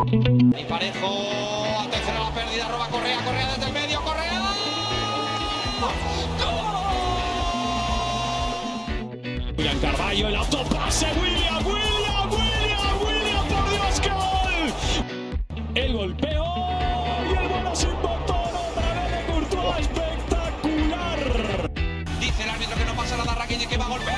Y Parejo, atención a la pérdida, roba Correa, Correa desde el medio, Correa. ¡Gol! William Carvalho, el autopase, William, por Dios, qué gol. El golpeo y el vuelo sin motor, otra vez de Courtois, espectacular. Dice el árbitro que no pasa nada, Rakitic que va a golpear.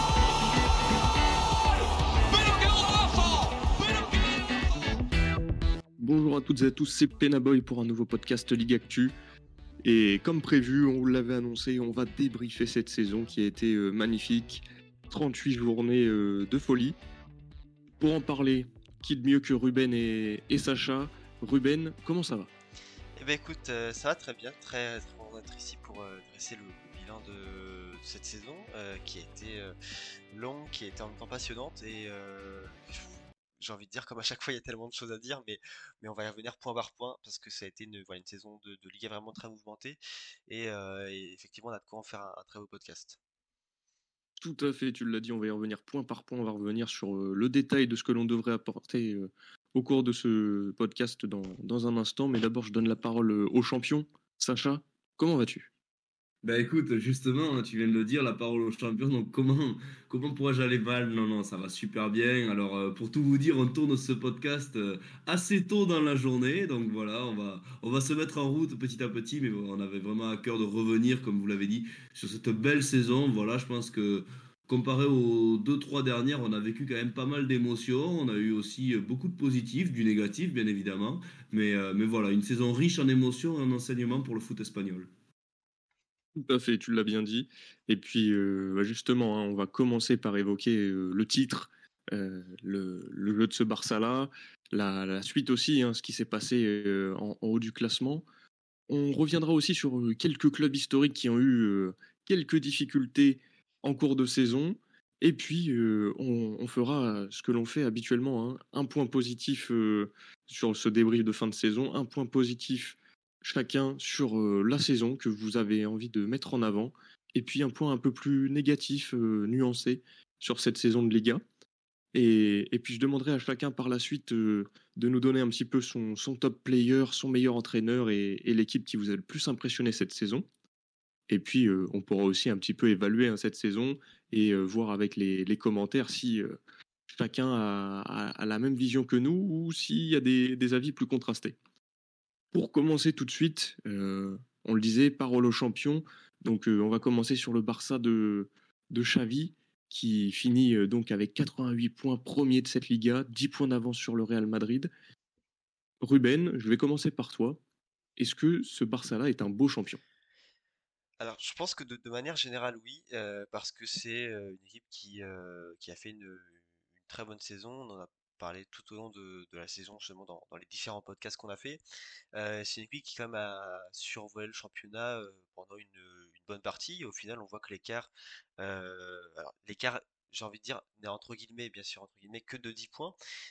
Bonjour à toutes et à tous, c'est Penaboy pour un nouveau podcast Ligue Actu. Et comme prévu, on vous l'avait annoncé, on va débriefer cette saison qui a été magnifique. 38 journées de folie. Pour en parler, qui de mieux que Ruben et Sacha. Ruben, comment ça va ? Eh ben écoute, ça va très bien, très content d'être ici pour dresser le bilan de cette saison qui a été longue, qui a été en même temps passionnante et j'ai envie de dire, comme à chaque fois, il y a tellement de choses à dire, mais on va y revenir point par point parce que ça a été une saison de Liga vraiment très mouvementée et effectivement, on a de quoi en faire un très beau podcast. Tout à fait, tu l'as dit, on va y revenir point par point, on va revenir sur le détail de ce que l'on devrait apporter au cours de ce podcast dans un instant. Mais d'abord, je donne la parole au champion. Sacha, comment vas-tu ? Bah écoute, justement, tu viens de le dire, la parole aux champions, donc comment pourrais-je aller mal? Non, ça va super bien. Alors, pour tout vous dire, on tourne ce podcast assez tôt dans la journée, donc voilà, on va se mettre en route petit à petit, mais on avait vraiment à cœur de revenir, comme vous l'avez dit, sur cette belle saison. Voilà, je pense que comparé aux deux, trois dernières, on a vécu quand même pas mal d'émotions, on a eu aussi beaucoup de positifs, du négatif, bien évidemment, mais voilà, une saison riche en émotions et en enseignements pour le foot espagnol. Tout à fait, tu l'as bien dit. Et puis, justement, on va commencer par évoquer le titre, le jeu de ce Barça-là, la suite aussi, ce qui s'est passé en haut du classement. On reviendra aussi sur quelques clubs historiques qui ont eu quelques difficultés en cours de saison. Et puis, on fera ce que l'on fait habituellement, un point positif sur ce débrief de fin de saison, un point positif chacun sur la saison que vous avez envie de mettre en avant, et puis un point un peu plus négatif, nuancé sur cette saison de Liga. Et puis je demanderai à chacun par la suite de nous donner un petit peu son top player, son meilleur entraîneur et l'équipe qui vous a le plus impressionné cette saison. Et puis on pourra aussi un petit peu évaluer cette saison et voir avec les commentaires si chacun a la même vision que nous ou s'il y a des avis plus contrastés. Pour commencer tout de suite, on le disait, parole aux champions. Donc on va commencer sur le Barça de Xavi, qui finit donc avec 88 points premier de cette Liga, 10 points d'avance sur le Real Madrid. Ruben, je vais commencer par toi. Est-ce que ce Barça-là est un beau champion ? Alors, je pense que de manière générale, oui, parce que c'est une équipe qui a fait une très bonne saison. On en a parlé tout au long de la saison, justement, dans les différents podcasts qu'on a fait. C'est une équipe qui, quand même, a survolé le championnat pendant une bonne partie. Au final, on voit que l'écart, j'ai envie de dire, n'est entre guillemets, bien sûr, entre guillemets, que de 10 points.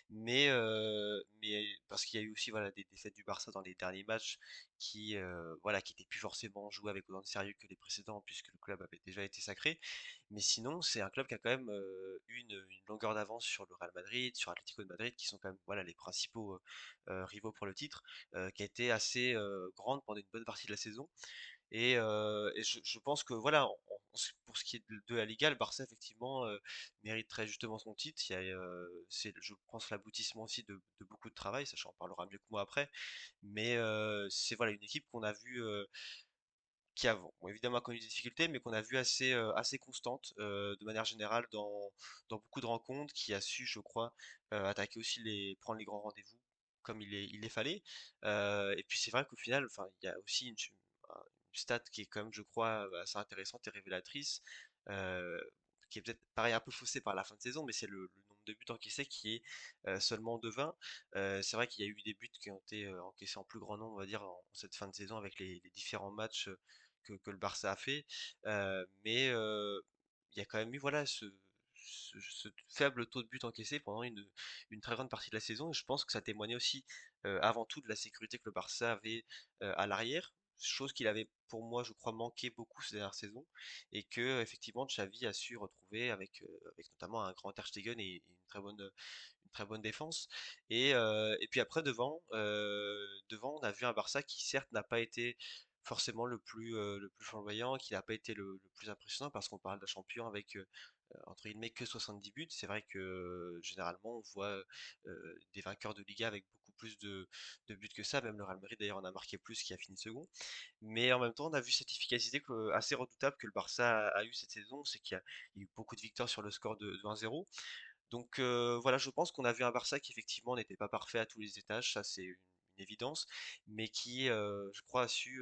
Mais parce qu'il y a eu aussi voilà, des défaites du Barça dans les derniers matchs voilà, qui n'étaient plus forcément joués avec autant de sérieux que les précédents, puisque le club avait déjà été sacré. Mais sinon, c'est un club qui a quand même eu une longueur d'avance sur le Real Madrid, sur Atlético de Madrid, qui sont quand même voilà, les principaux rivaux pour le titre, qui a été assez grande pendant une bonne partie de la saison. Et je pense que voilà, pour ce qui est de la Liga, le Barça effectivement mérite très justement son titre. C'est, je pense, l'aboutissement aussi de beaucoup de travail. Ça, j'en parlera mieux que moi après. Mais c'est voilà une équipe qu'on a vue qui a bon, évidemment connu des difficultés, mais qu'on a vu assez constante de manière générale dans beaucoup de rencontres, qui a su, je crois, attaquer aussi prendre les grands rendez-vous comme il les fallait. Et puis c'est vrai qu'au final, enfin, il y a aussi une stat qui est quand même, je crois, assez intéressante et révélatrice, euh, qui est peut-être pareil un peu faussée par la fin de saison, mais c'est le nombre de buts encaissés qui est seulement de 20. C'est vrai qu'il y a eu des buts qui ont été encaissés en plus grand nombre, on va dire, en cette fin de saison avec les différents matchs que le Barça a fait. Mais il y a quand même eu voilà, ce faible taux de buts encaissés pendant une très grande partie de la saison. Et je pense que ça témoignait aussi avant tout de la sécurité que le Barça avait à l'arrière. Chose qu'il avait pour moi, je crois, manqué beaucoup ces dernières saisons, et que effectivement Xavi a su retrouver avec notamment un grand Ter Stegen et une très bonne défense. Et puis après, devant, on a vu un Barça qui, certes, n'a pas été forcément le plus flamboyant, qui n'a pas été le plus impressionnant, parce qu'on parle d'un champion avec, entre guillemets, que 70 buts. C'est vrai que généralement, on voit des vainqueurs de Liga avec beaucoup plus de buts que ça. Même le Real Madrid, d'ailleurs, en a marqué plus, qui a fini second. Mais en même temps, on a vu cette efficacité assez redoutable que le Barça a eu cette saison. C'est qu'il y a eu beaucoup de victoires sur le score de 1-0. Donc voilà, je pense qu'on a vu un Barça qui effectivement n'était pas parfait à tous les étages, ça c'est une évidence, mais qui, je crois, a su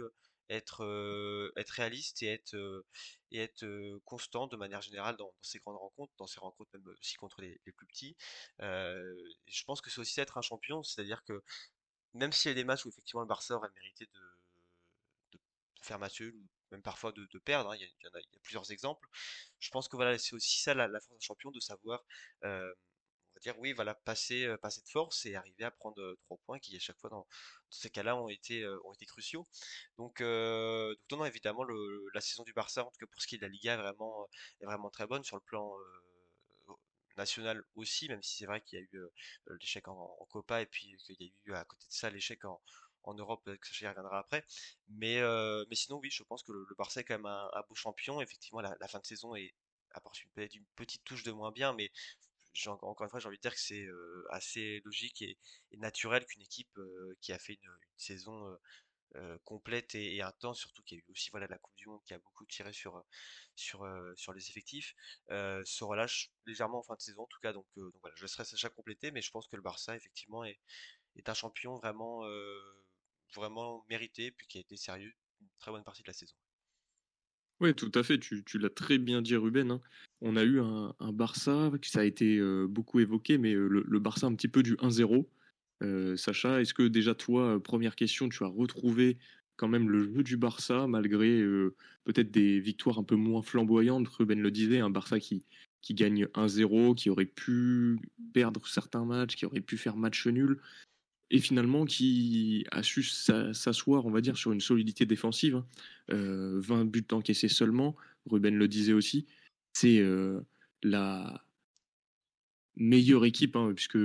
être réaliste et être constant de manière générale dans ces grandes rencontres, dans ces rencontres même aussi contre les plus petits. Et je pense que c'est aussi être un champion, c'est-à-dire que même s'il y a des matchs où effectivement le Barça aurait mérité de faire match nul, ou même parfois de perdre, hein, il y a plusieurs exemples. Je pense que voilà, c'est aussi ça la force d'un champion, de savoir, on va dire, oui, voilà, passer de force et arriver à prendre 3 points qui, à chaque fois, dans ces cas-là, ont été cruciaux. Donc non, non, évidemment, la saison du Barça, en tout cas pour ce qui est de la Liga, est vraiment très bonne sur le plan national aussi, même si c'est vrai qu'il y a eu l'échec en Copa, et puis qu'il y a eu à côté de ça l'échec en Europe, que ça y reviendra après. Mais sinon, oui, je pense que le Barça est quand même un beau champion. Effectivement, la fin de saison apporte peut-être une petite touche de moins bien, mais encore une fois, j'ai envie de dire que c'est assez logique et naturel qu'une équipe qui a fait une saison complète et intense, surtout qu'il y a eu aussi, voilà, la Coupe du Monde qui a beaucoup tiré sur les effectifs, se relâche légèrement en fin de saison en tout cas. Donc voilà, je laisserai Sacha compléter, mais je pense que le Barça effectivement est un champion vraiment mérité, puis qui a été sérieux une très bonne partie de la saison. Ouais, tout à fait, tu l'as très bien dit, Ruben, hein. On a eu un Barça, ça a été beaucoup évoqué, mais le Barça un petit peu du 1-0. Sacha, est-ce que déjà toi, première question, tu as retrouvé quand même le jeu du Barça, malgré peut-être des victoires un peu moins flamboyantes? Ruben le disait, un Barça qui gagne 1-0, qui aurait pu perdre certains matchs, qui aurait pu faire match nul, et finalement qui a su s'asseoir, on va dire, sur une solidité défensive, hein. 20 buts encaissés seulement, Ruben le disait aussi, c'est la meilleure équipe, hein, puisque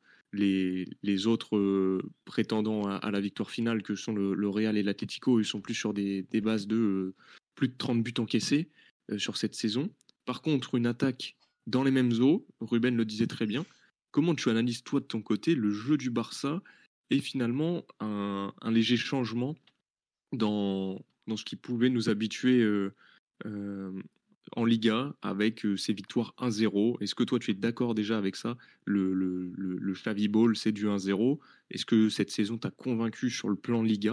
les autres prétendants à la victoire finale, que sont le Real et l'Atlético, ils sont plus sur des bases de plus de 30 buts encaissés sur cette saison. Par contre, une attaque dans les mêmes eaux, Ruben le disait très bien. Comment tu analyses, toi, de ton côté, le jeu du Barça et finalement un léger changement dans ce qui pouvait nous habituer euh, en Liga avec ces victoires 1-0? Est-ce que toi, tu es d'accord déjà avec ça? Le Xavi Ball, c'est du 1-0. Est-ce que cette saison t'a convaincu sur le plan Liga?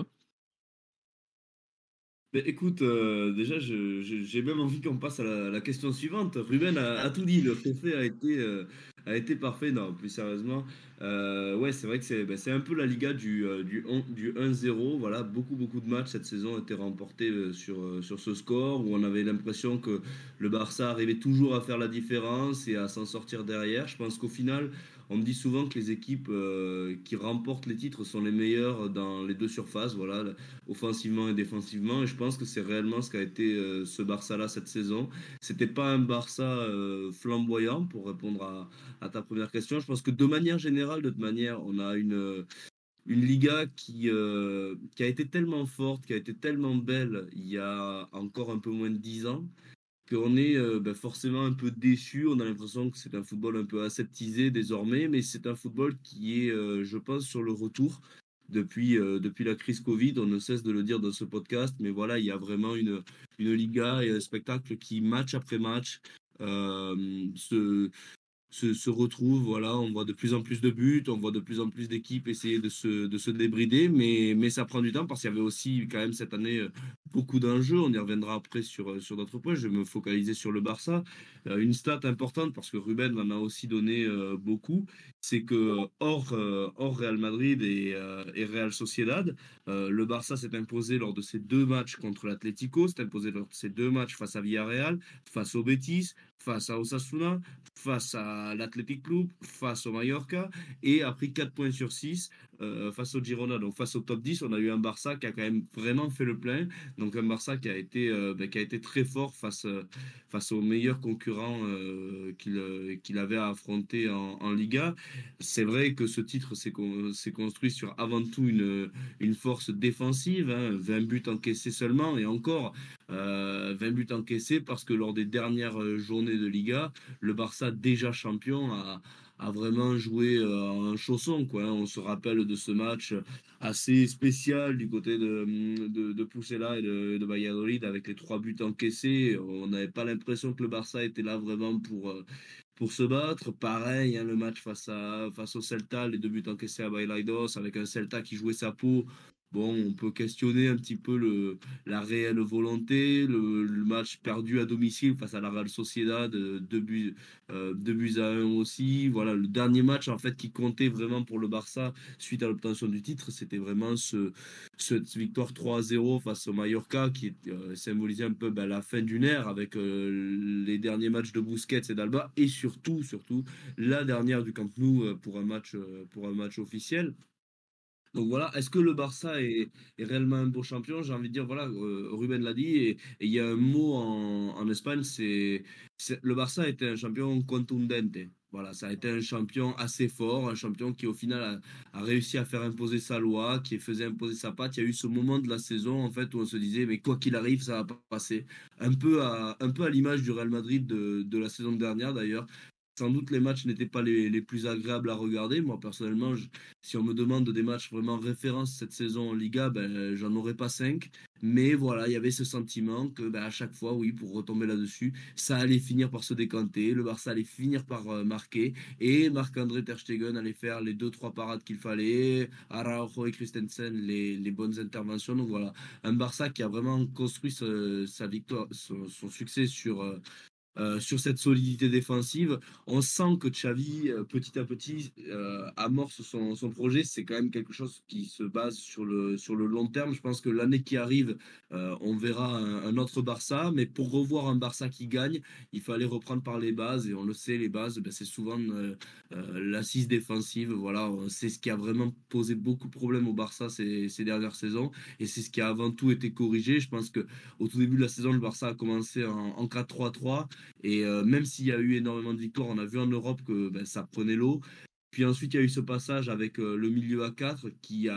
Mais écoute, déjà, j'ai même envie qu'on passe à la question suivante. Ruben a tout dit, le préfet a été parfait. Non, plus sérieusement, ouais, c'est vrai que c'est un peu la Liga du 1-0. Voilà, beaucoup de matchs cette saison ont été remportés sur ce score, où on avait l'impression que le Barça arrivait toujours à faire la différence et à s'en sortir derrière. Je pense qu'au final, on me dit souvent que les équipes qui remportent les titres sont les meilleures dans les deux surfaces. Voilà, offensivement et défensivement. Et je pense que c'est réellement ce qu'a été ce Barça-là cette saison. C'était pas un Barça flamboyant, pour répondre à ta première question. Je pense que de manière générale, de toute manière, on a une Liga qui a été tellement forte, qui a été tellement belle il y a encore un peu moins de 10 ans, qu'on est forcément un peu déçu. On a l'impression que c'est un football un peu aseptisé désormais, mais c'est un football qui est, je pense, sur le retour depuis la crise Covid. On ne cesse de le dire dans ce podcast, mais voilà, il y a vraiment une Liga et un spectacle qui, match après match, se, se retrouve. Voilà, on voit de plus en plus de buts, on voit de plus en plus d'équipes essayer de se débrider, mais ça prend du temps, parce qu'il y avait aussi quand même cette année beaucoup d'enjeux. On y reviendra après sur d'autres points. Je vais me focaliser sur le Barça. Une stat importante, parce que Ruben m'en a aussi donné beaucoup, c'est que hors Real Madrid et Real Sociedad, le Barça s'est imposé lors de ces deux matchs contre l'Atlético, s'est imposé lors de ces deux matchs face à Villarreal, face au Betis, face à Osasuna, face à l'Athletic Club, face au Mallorca, et a pris 4 points sur 6 face au Girona. Donc face au top 10, on a eu un Barça qui a quand même vraiment fait le plein. Donc un Barça qui a été très fort face aux meilleurs concurrents qu'il avait à affronter en Liga. C'est vrai que ce titre s'est construit sur avant tout une force défensive, hein, 20 buts encaissés seulement, et encore 20 buts encaissés parce que lors des dernières journées de Liga, le Barça, déjà champion, a vraiment joué en chausson, quoi, hein. On se rappelle de ce match assez spécial du côté de Pucela et de Valladolid avec les 3 buts encaissés. On n'avait pas l'impression que le Barça était là vraiment pour se battre. Pareil, hein, le match face au Celta, les 2 buts encaissés à Balaidos, avec un Celta qui jouait sa peau. Bon, on peut questionner un petit peu la réelle volonté, le match perdu à domicile face à la Real Sociedad, 2 buts à 1 aussi. Voilà, le dernier match en fait qui comptait vraiment pour le Barça suite à l'obtention du titre, c'était vraiment cette victoire 3-0 face au Mallorca qui symbolisait un peu la fin d'une ère avec les derniers matchs de Busquets et d'Alba, et surtout la dernière du Camp Nou pour un match officiel. Donc voilà, est-ce que le Barça est réellement un beau champion? J'ai envie de dire, voilà, Ruben l'a dit, et il y a un mot en Espagne, le Barça était un champion contundente. Voilà, ça a été un champion assez fort, un champion qui au final a réussi à faire imposer sa loi, qui faisait imposer sa patte. Il y a eu ce moment de la saison en fait où on se disait, mais quoi qu'il arrive, ça va pas passer. Un peu à l'image du Real Madrid de la saison dernière d'ailleurs. Sans doute, les matchs n'étaient pas les plus agréables à regarder. Moi, personnellement, si on me demande des matchs vraiment référence cette saison en Liga, ben, j'en aurais pas 5. Mais voilà, il y avait ce sentiment que à chaque fois, oui, pour retomber là-dessus, ça allait finir par se décanter. Le Barça allait finir par marquer. Et Marc-André Ter Stegen allait faire les 2-3 parades qu'il fallait. Araujo et Christensen, les bonnes interventions. Donc voilà, un Barça qui a vraiment construit sa victoire, son succès sur cette solidité défensive. On sent que Xavi, petit à petit, amorce son projet. C'est quand même quelque chose qui se base sur le long terme. Je pense que l'année qui arrive, on verra un autre Barça. Mais pour revoir un Barça qui gagne, il fallait reprendre par les bases. Et on le sait, les bases, c'est souvent l'assise défensive. Voilà, c'est ce qui a vraiment posé beaucoup de problèmes au Barça ces dernières saisons. Et c'est ce qui a avant tout été corrigé. Je pense qu'au tout début de la saison, le Barça a commencé en 4-3-3. Et même s'il y a eu énormément de victoires, on a vu en Europe que ça prenait l'eau. Puis ensuite, il y a eu ce passage avec le milieu à 4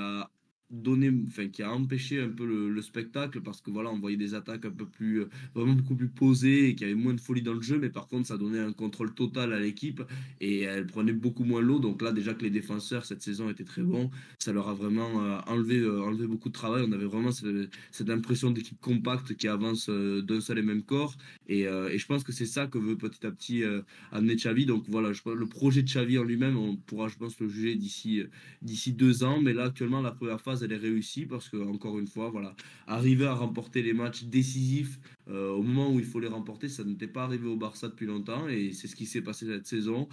qui a empêché un peu le spectacle, parce que voilà, on voyait des attaques un peu plus, vraiment beaucoup plus posées, et qui avaient moins de folie dans le jeu, mais par contre, ça donnait un contrôle total à l'équipe et elle prenait beaucoup moins l'eau. Donc là, déjà que les défenseurs cette saison étaient très bons, ça leur a vraiment enlevé beaucoup de travail. On avait vraiment cette impression d'équipe compacte qui avance d'un seul et même corps. Et je pense que c'est ça que veut petit à petit amener Xavi. Donc voilà, le projet de Xavi en lui-même, on pourra, je pense, le juger d'ici 2 ans. Mais là, actuellement, la première phase, elle est réussie parce que, encore une fois, voilà, arriver à remporter les matchs décisifs au moment où il faut les remporter, ça n'était pas arrivé au Barça depuis longtemps, et c'est ce qui s'est passé cette saison.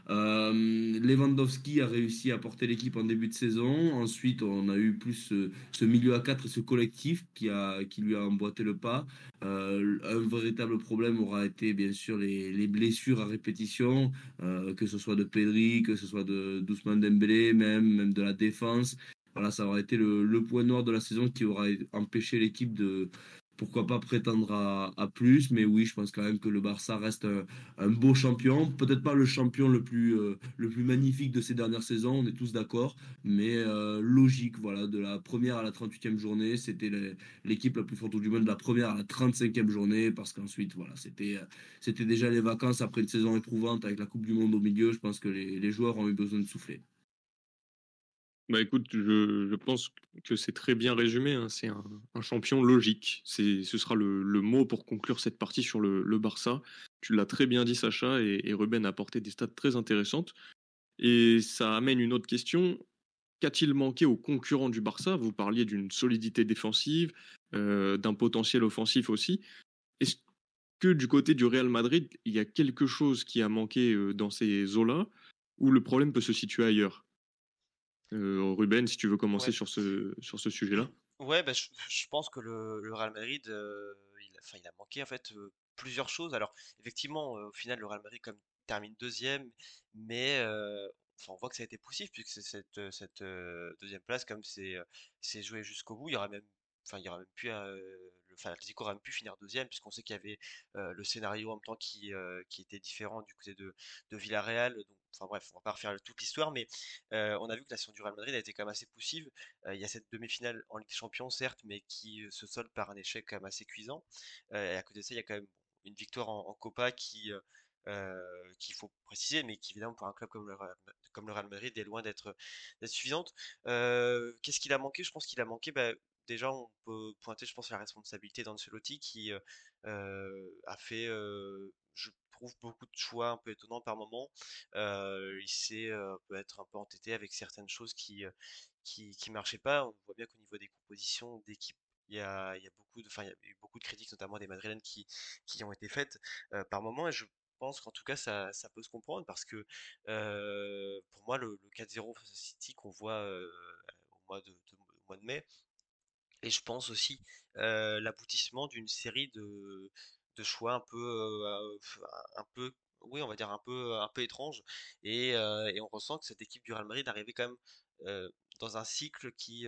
Lewandowski a réussi à porter l'équipe en début de saison. Ensuite, on a eu plus ce milieu à 4 et ce collectif qui lui a emboîté le pas. Un véritable problème aura été bien sûr les blessures à répétition, que ce soit de Pedri, que ce soit d'Ousmane Dembélé, même de la défense. Voilà, ça aura été le point noir de la saison qui aura empêché l'équipe de, pourquoi pas, prétendre à plus. Mais oui, je pense quand même que le Barça reste un beau champion. Peut-être pas le champion le plus magnifique de ces dernières saisons, on est tous d'accord. Mais logique, voilà, de la première à la 38e journée, c'était l'équipe la plus forte du monde, de la première à la 35e journée, parce qu'ensuite, voilà, c'était déjà les vacances après une saison éprouvante avec la Coupe du Monde au milieu. Je pense que les joueurs ont eu besoin de souffler. Bah écoute, je pense que c'est très bien résumé, hein. C'est un champion logique. Ce sera le mot pour conclure cette partie sur le Barça. Tu l'as très bien dit, Sacha, et Ruben a apporté des stats très intéressantes. Et ça amène une autre question. Qu'a-t-il manqué aux concurrents du Barça? Vous parliez d'une solidité défensive, d'un potentiel offensif aussi. Est-ce que du côté du Real Madrid, il y a quelque chose qui a manqué dans ces eaux-là, ou le problème peut se situer ailleurs? Ruben, si tu veux commencer Ouais. sur ce sujet-là. Ouais, je pense que le Real Madrid, il a manqué en fait plusieurs choses. Alors, effectivement, au final, le Real Madrid comme termine deuxième, mais enfin, on voit que ça a été poussif puisque cette deuxième place, comme c'est joué jusqu'au bout, il y aura même, enfin, il y aura même pu, enfin, l'Atlético aurait même pu finir deuxième puisqu'on sait qu'il y avait le scénario en même temps qui était différent du côté de Villarreal. Donc, enfin bref, on va pas refaire toute l'histoire, mais on a vu que la saison du Real Madrid a été quand même assez poussive. Il y a cette demi-finale en Ligue des Champions, certes, mais qui se solde par un échec quand même assez cuisant. Et à côté de ça, il y a quand même une victoire en Copa qu'il faut préciser, mais qui évidemment pour un club comme le Real Madrid est loin d'être suffisante. Qu'est-ce qu'il a manqué? Je pense qu'il a manqué, bah, déjà on peut pointer, je pense, la responsabilité d'Ancelotti qui a fait, je trouve, beaucoup de choix un peu étonnants par moment. Il s'est peut être un peu entêté avec certaines choses qui marchaient pas. On voit bien qu'au niveau des compositions d'équipe, il y a beaucoup de, enfin, il y a eu beaucoup de critiques, notamment des Madrilènes qui ont été faites par moment. Et je pense qu'en tout cas, ça peut se comprendre parce que pour moi, le 4-0 face à City qu'on voit au mois de mai, et je pense aussi l'aboutissement d'une série de choix un peu, oui, on va dire un peu étrange. Et on ressent que cette équipe du Real Madrid arrivait quand même dans un cycle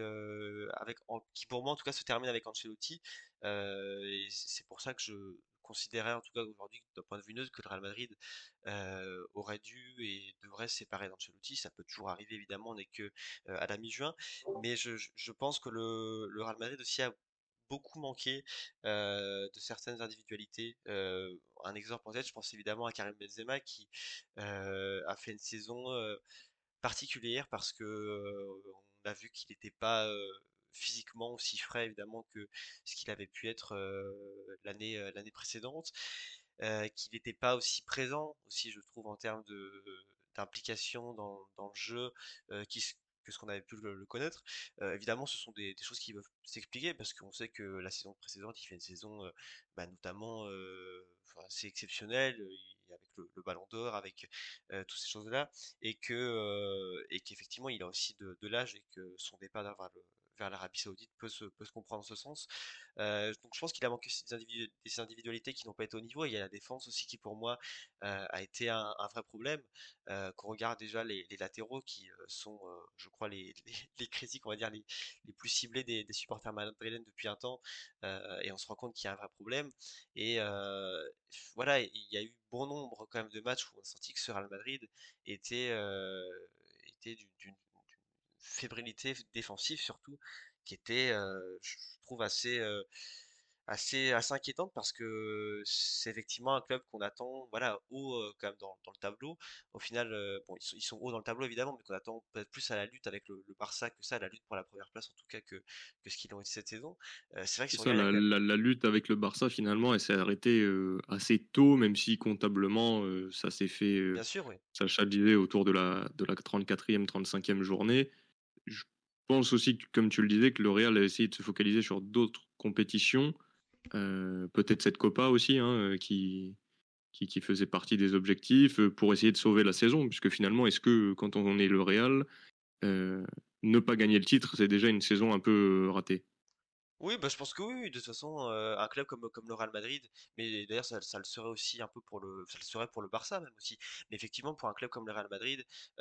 qui pour moi en tout cas se termine avec Ancelotti. Et c'est pour ça que je considérais en tout cas aujourd'hui d'un point de vue neutre que le Real Madrid aurait dû et devrait se séparer d'Ancelotti. Ça peut toujours arriver évidemment, on n'est que à la mi-juin, mais je pense que le Real Madrid aussi a beaucoup manqué de certaines individualités. Un exemple en tête, je pense évidemment à Karim Benzema qui a fait une saison particulière parce que on a vu qu'il n'était pas physiquement aussi frais évidemment que ce qu'il avait pu être l'année précédente, qu'il n'était pas aussi présent aussi je trouve en termes de d'implication dans le jeu que ce qu'on avait pu le connaître. Évidemment, ce sont des choses qui peuvent s'expliquer parce qu'on sait que la saison précédente, il fait une saison bah, notamment enfin, assez exceptionnelle, avec le Ballon d'Or, avec toutes ces choses-là, et qu'effectivement il a aussi de l'âge et que son départ vers l'Arabie Saoudite peut se comprendre en ce sens. Donc je pense qu'il a manqué des individualités qui n'ont pas été au niveau. Il y a la défense aussi qui pour moi a été un vrai problème. Qu'on regarde déjà les latéraux qui sont, je crois, les critiques, on va dire, les plus ciblés des supporters madrilènes depuis un temps, et on se rend compte qu'il y a un vrai problème. Et voilà, il y a eu bon nombre quand même de matchs où on a senti que ce Real Madrid était, était d'une fébrilité défensive surtout, qui était, je trouve, assez inquiétante parce que c'est effectivement un club qu'on attend, voilà, haut quand même dans le tableau. Au final, bon, ils sont hauts dans le tableau évidemment, mais qu'on attend peut-être plus à la lutte avec le Barça que ça, à la lutte pour la première place en tout cas que ce qu'ils ont été cette saison. C'est vrai que C'est si on ça, regarde, il y a quand même. la lutte avec le Barça, finalement, elle s'est arrêtée assez tôt, même si comptablement, ça s'est fait, Bien sûr, oui. Sacha disait, autour de la 34e, 35e journée. Je pense aussi, comme tu le disais, que le Real a essayé de se focaliser sur d'autres compétitions, peut-être cette Copa aussi, hein, qui faisait partie des objectifs, pour essayer de sauver la saison, puisque finalement, est-ce que quand on est le Real, euh, ne pas gagner le titre, c'est déjà une saison un peu ratée? Oui, bah, je pense que oui, oui, de toute façon, un club comme le Real Madrid, mais d'ailleurs ça le serait aussi un peu ça le serait pour le Barça même aussi. Mais effectivement, pour un club comme le Real Madrid,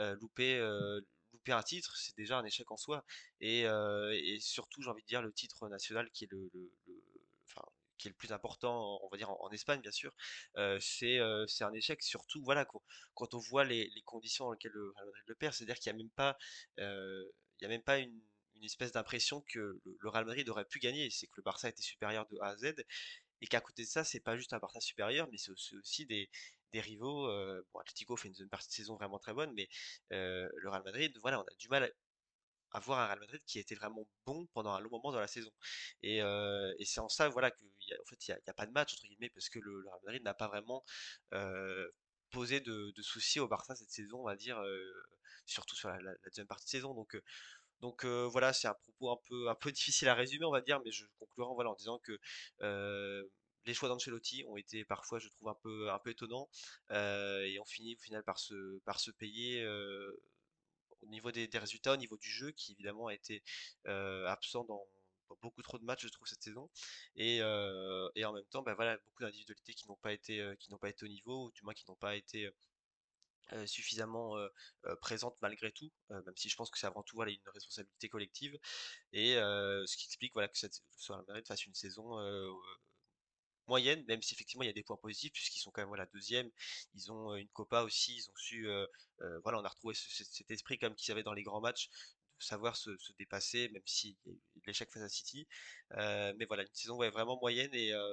louper un titre, c'est déjà un échec en soi. Et surtout, j'ai envie de dire, le titre national qui est enfin, qui est le plus important, on va dire en Espagne bien sûr, c'est un échec. Surtout, voilà, quand on voit les conditions dans lesquelles le Real Madrid le perd, c'est-à-dire qu'il n'y a même pas, il y a même pas une espèce d'impression que le Real Madrid aurait pu gagner. C'est que le Barça était supérieur de A à Z et qu'à côté de ça, c'est pas juste un Barça supérieur, mais c'est aussi des rivaux. Bon, Atlético fait une deuxième partie de saison vraiment très bonne, mais le Real Madrid, voilà, on a du mal à voir un Real Madrid qui était vraiment bon pendant un long moment dans la saison. Et c'est en ça, voilà, en fait, il y a pas de match entre guillemets parce que le Real Madrid n'a pas vraiment euh, posé de soucis au Barça cette saison, on va dire, surtout sur la deuxième partie de saison. Donc voilà, c'est un propos un peu difficile à résumer, on va dire, mais je conclurai voilà, en disant que les choix d'Ancelotti ont été parfois, je trouve, un peu étonnants, et ont fini au final par se payer au niveau des résultats, au niveau du jeu, qui évidemment a été absent beaucoup trop de matchs, je trouve, cette saison. Et en même temps, voilà, beaucoup d'individualités qui n'ont pas été au niveau, ou du moins qui n'ont pas été suffisamment présentes malgré tout, même si je pense que c'est avant tout voilà, une responsabilité collective. Et ce qui explique voilà, que ce Real Madrid fasse une saison moyenne, même si effectivement il y a des points positifs, puisqu'ils sont quand même voilà, deuxième, ils ont une Copa aussi, ils ont su, voilà, on a retrouvé cet esprit comme qu'ils avaient dans les grands matchs, de savoir se dépasser, même s'il y a eu de l'échec face à City. Mais voilà, une saison ouais, vraiment moyenne,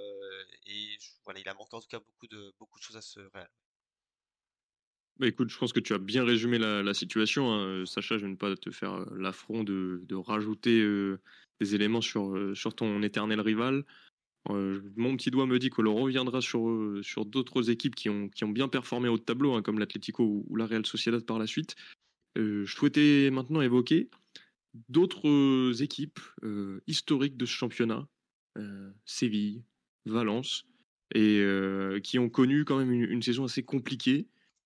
voilà, il a manqué en tout cas beaucoup de choses à ce Real. Bah écoute, je pense que tu as bien résumé la situation, hein. Sacha, je ne vais pas te faire l'affront de rajouter des éléments sur ton éternel rival. Mon petit doigt me dit que l'on reviendra sur d'autres équipes qui ont bien performé au tableau, hein, comme l'Atlético ou la Real Sociedad par la suite. Je souhaitais maintenant évoquer d'autres équipes historiques de ce championnat, Séville, Valence, et qui ont connu quand même une saison assez compliquée.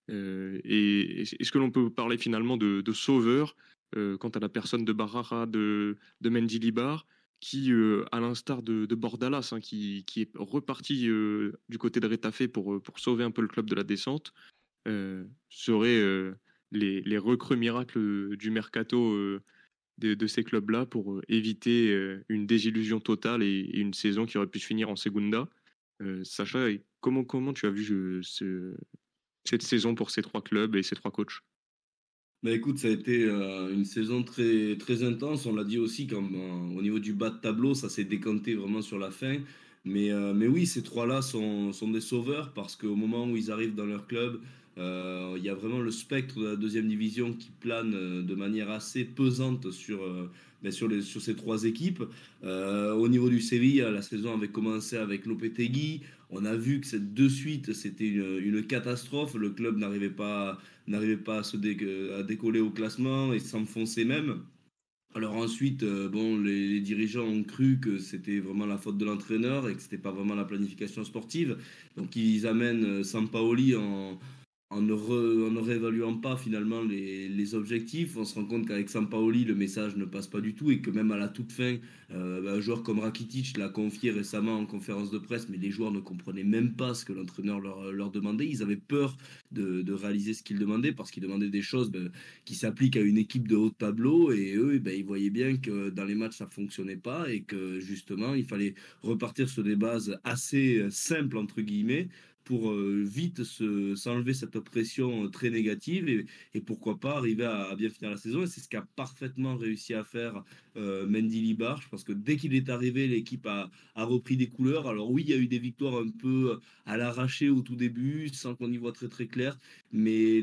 Et est-ce que l'on peut parler finalement de sauveurs quant à la personne de Barrara, de Mendilibar, qui, à l'instar de Bordalas, hein, qui est reparti du côté de Retafe pour sauver un peu le club de la descente, seraient les recrues miracles du mercato de ces clubs-là pour éviter une désillusion totale et une saison qui aurait pu se finir en Segunda. Sacha, comment tu as vu cette saison pour ces trois clubs et ces trois coachs? Bah écoute, ça a été une saison très, très intense. On l'a dit aussi, au niveau du bas de tableau, ça s'est décanté vraiment sur la fin. Mais oui, ces trois-là sont des sauveurs parce qu'au moment où ils arrivent dans leur club, il y a vraiment le spectre de la deuxième division qui plane de manière assez pesante sur ces trois équipes. Au niveau du Séville, la saison avait commencé avec Lopetegui. On a vu que de suite, c'était une catastrophe. Le club n'arrivait pas à décoller au classement et s'enfoncer même. Alors ensuite, bon, les dirigeants ont cru que c'était vraiment la faute de l'entraîneur et que c'était pas vraiment la planification sportive. Donc ils amènent Sampaoli en ne réévaluant pas finalement les objectifs. On se rend compte qu'avec Sampaoli, le message ne passe pas du tout et que même à la toute fin, un joueur comme Rakitic l'a confié récemment en conférence de presse, mais les joueurs ne comprenaient même pas ce que l'entraîneur leur demandait. Ils avaient peur de réaliser ce qu'il demandait parce qu'il demandait des choses qui s'appliquent à une équipe de haut tableau et eux, ils voyaient bien que dans les matchs, ça fonctionnait pas et que justement, il fallait repartir sur des bases assez simples, entre guillemets, pour vite s'enlever cette pression très négative et pourquoi pas arriver à bien finir la saison. Et c'est ce qu'a parfaitement réussi à faire Mendy Libar. Je pense que dès qu'il est arrivé, l'équipe a repris des couleurs. Alors oui, il y a eu des victoires un peu à l'arraché au tout début, sans qu'on y voit très très clair. Mais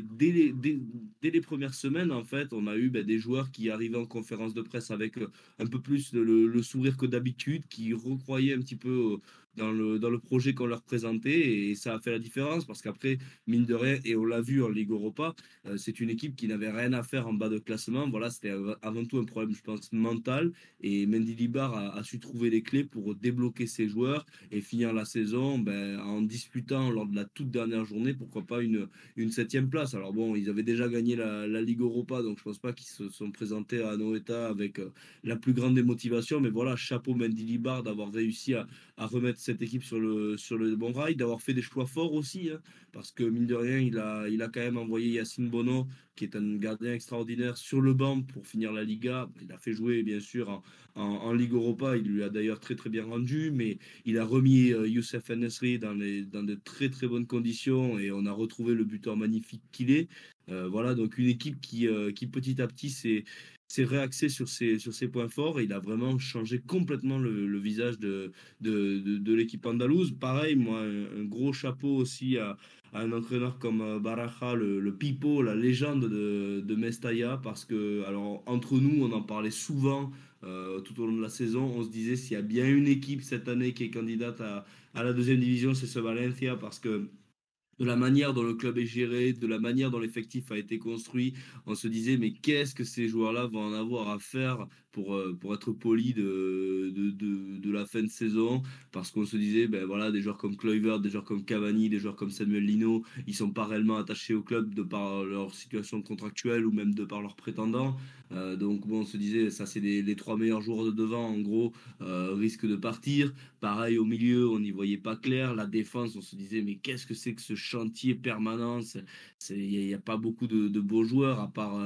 dès les premières semaines, en fait, on a eu des joueurs qui arrivaient en conférence de presse avec un peu plus le sourire que d'habitude, qui recroyaient un petit peu dans le projet qu'on leur présentait et ça a fait la différence parce qu'après, mine de rien, et on l'a vu en Ligue Europa, c'est une équipe qui n'avait rien à faire en bas de classement. Voilà, c'était avant tout un problème, je pense, mental et Mendy Libar a su trouver les clés pour débloquer ses joueurs et finir la saison en disputant lors de la toute dernière journée, pourquoi pas une 7e place. Alors bon, ils avaient déjà gagné la Ligue Europa, donc je pense pas qu'ils se sont présentés à Anoeta avec la plus grande des motivations, mais voilà, chapeau Mendy Libar d'avoir réussi à remettre cette équipe sur le bon rail, d'avoir fait des choix forts aussi, hein, parce que mine de rien, il a quand même envoyé Yacine Bono, qui est un gardien extraordinaire, sur le banc pour finir la Liga. Il a fait jouer, bien sûr, en Ligue Europa, il lui a d'ailleurs très très bien rendu, mais il a remis Youssef En-Nesyri dans de très très bonnes conditions et on a retrouvé le buteur magnifique qu'il est. Voilà, donc une équipe qui petit à petit s'est réaxé sur ses points forts et il a vraiment changé complètement le visage de l'équipe andalouse. Pareil, moi, un gros chapeau aussi à un entraîneur comme Baraja, le Pipo, la légende de Mestalla, parce que, alors, entre nous, on en parlait souvent tout au long de la saison. On se disait s'il y a bien une équipe cette année qui est candidate à la deuxième division, c'est ce Valencia, parce que de la manière dont le club est géré, de la manière dont l'effectif a été construit. On se disait, mais qu'est-ce que ces joueurs-là vont en avoir à faire pour être poli de la fin de saison? Parce qu'on se disait, ben voilà, des joueurs comme Kluivert, des joueurs comme Cavani, des joueurs comme Samuel Lino, ils sont pas réellement attachés au club de par leur situation contractuelle ou même de par leurs prétendants. Donc bon, on se disait, ça c'est les trois meilleurs joueurs de devant, en gros, risquent de partir. Pareil au milieu, on n'y voyait pas clair. La défense, on se disait, mais qu'est-ce que c'est que ce chantier permanent? Il n'y a pas beaucoup de beaux joueurs, à part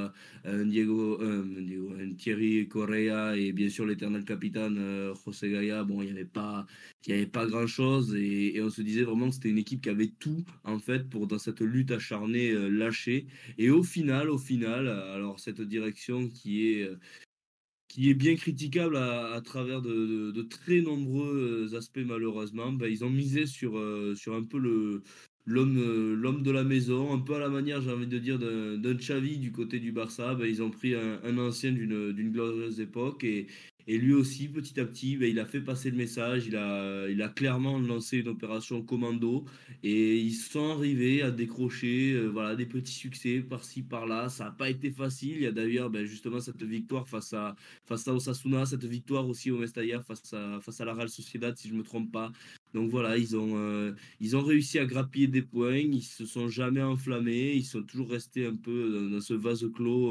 un Thierry Correa et bien sûr l'éternel capitaine José Gaya. Bon, il y avait pas grand-chose et on se disait vraiment que c'était une équipe qui avait tout, en fait, pour dans cette lutte acharnée lâcher. Et au final, alors cette direction qui est bien critiquable à travers de très nombreux aspects malheureusement, ben, ils ont misé sur un peu l'homme de la maison, un peu à la manière, j'ai envie de dire, d'un Xavi du côté du Barça. Ben, ils ont pris un ancien d'une glorieuse époque et lui aussi, petit à petit, ben, il a fait passer le message, il a clairement lancé une opération commando et ils sont arrivés à décrocher voilà, des petits succès par-ci, par-là. Ça n'a pas été facile. Il y a d'ailleurs ben, justement cette victoire face à Osasuna, cette victoire aussi au Mestalla face à la Real Sociedad, si je ne me trompe pas. Donc voilà, ils ont réussi à grappiller des points, ils se sont jamais enflammés, ils sont toujours restés un peu dans ce vase clos.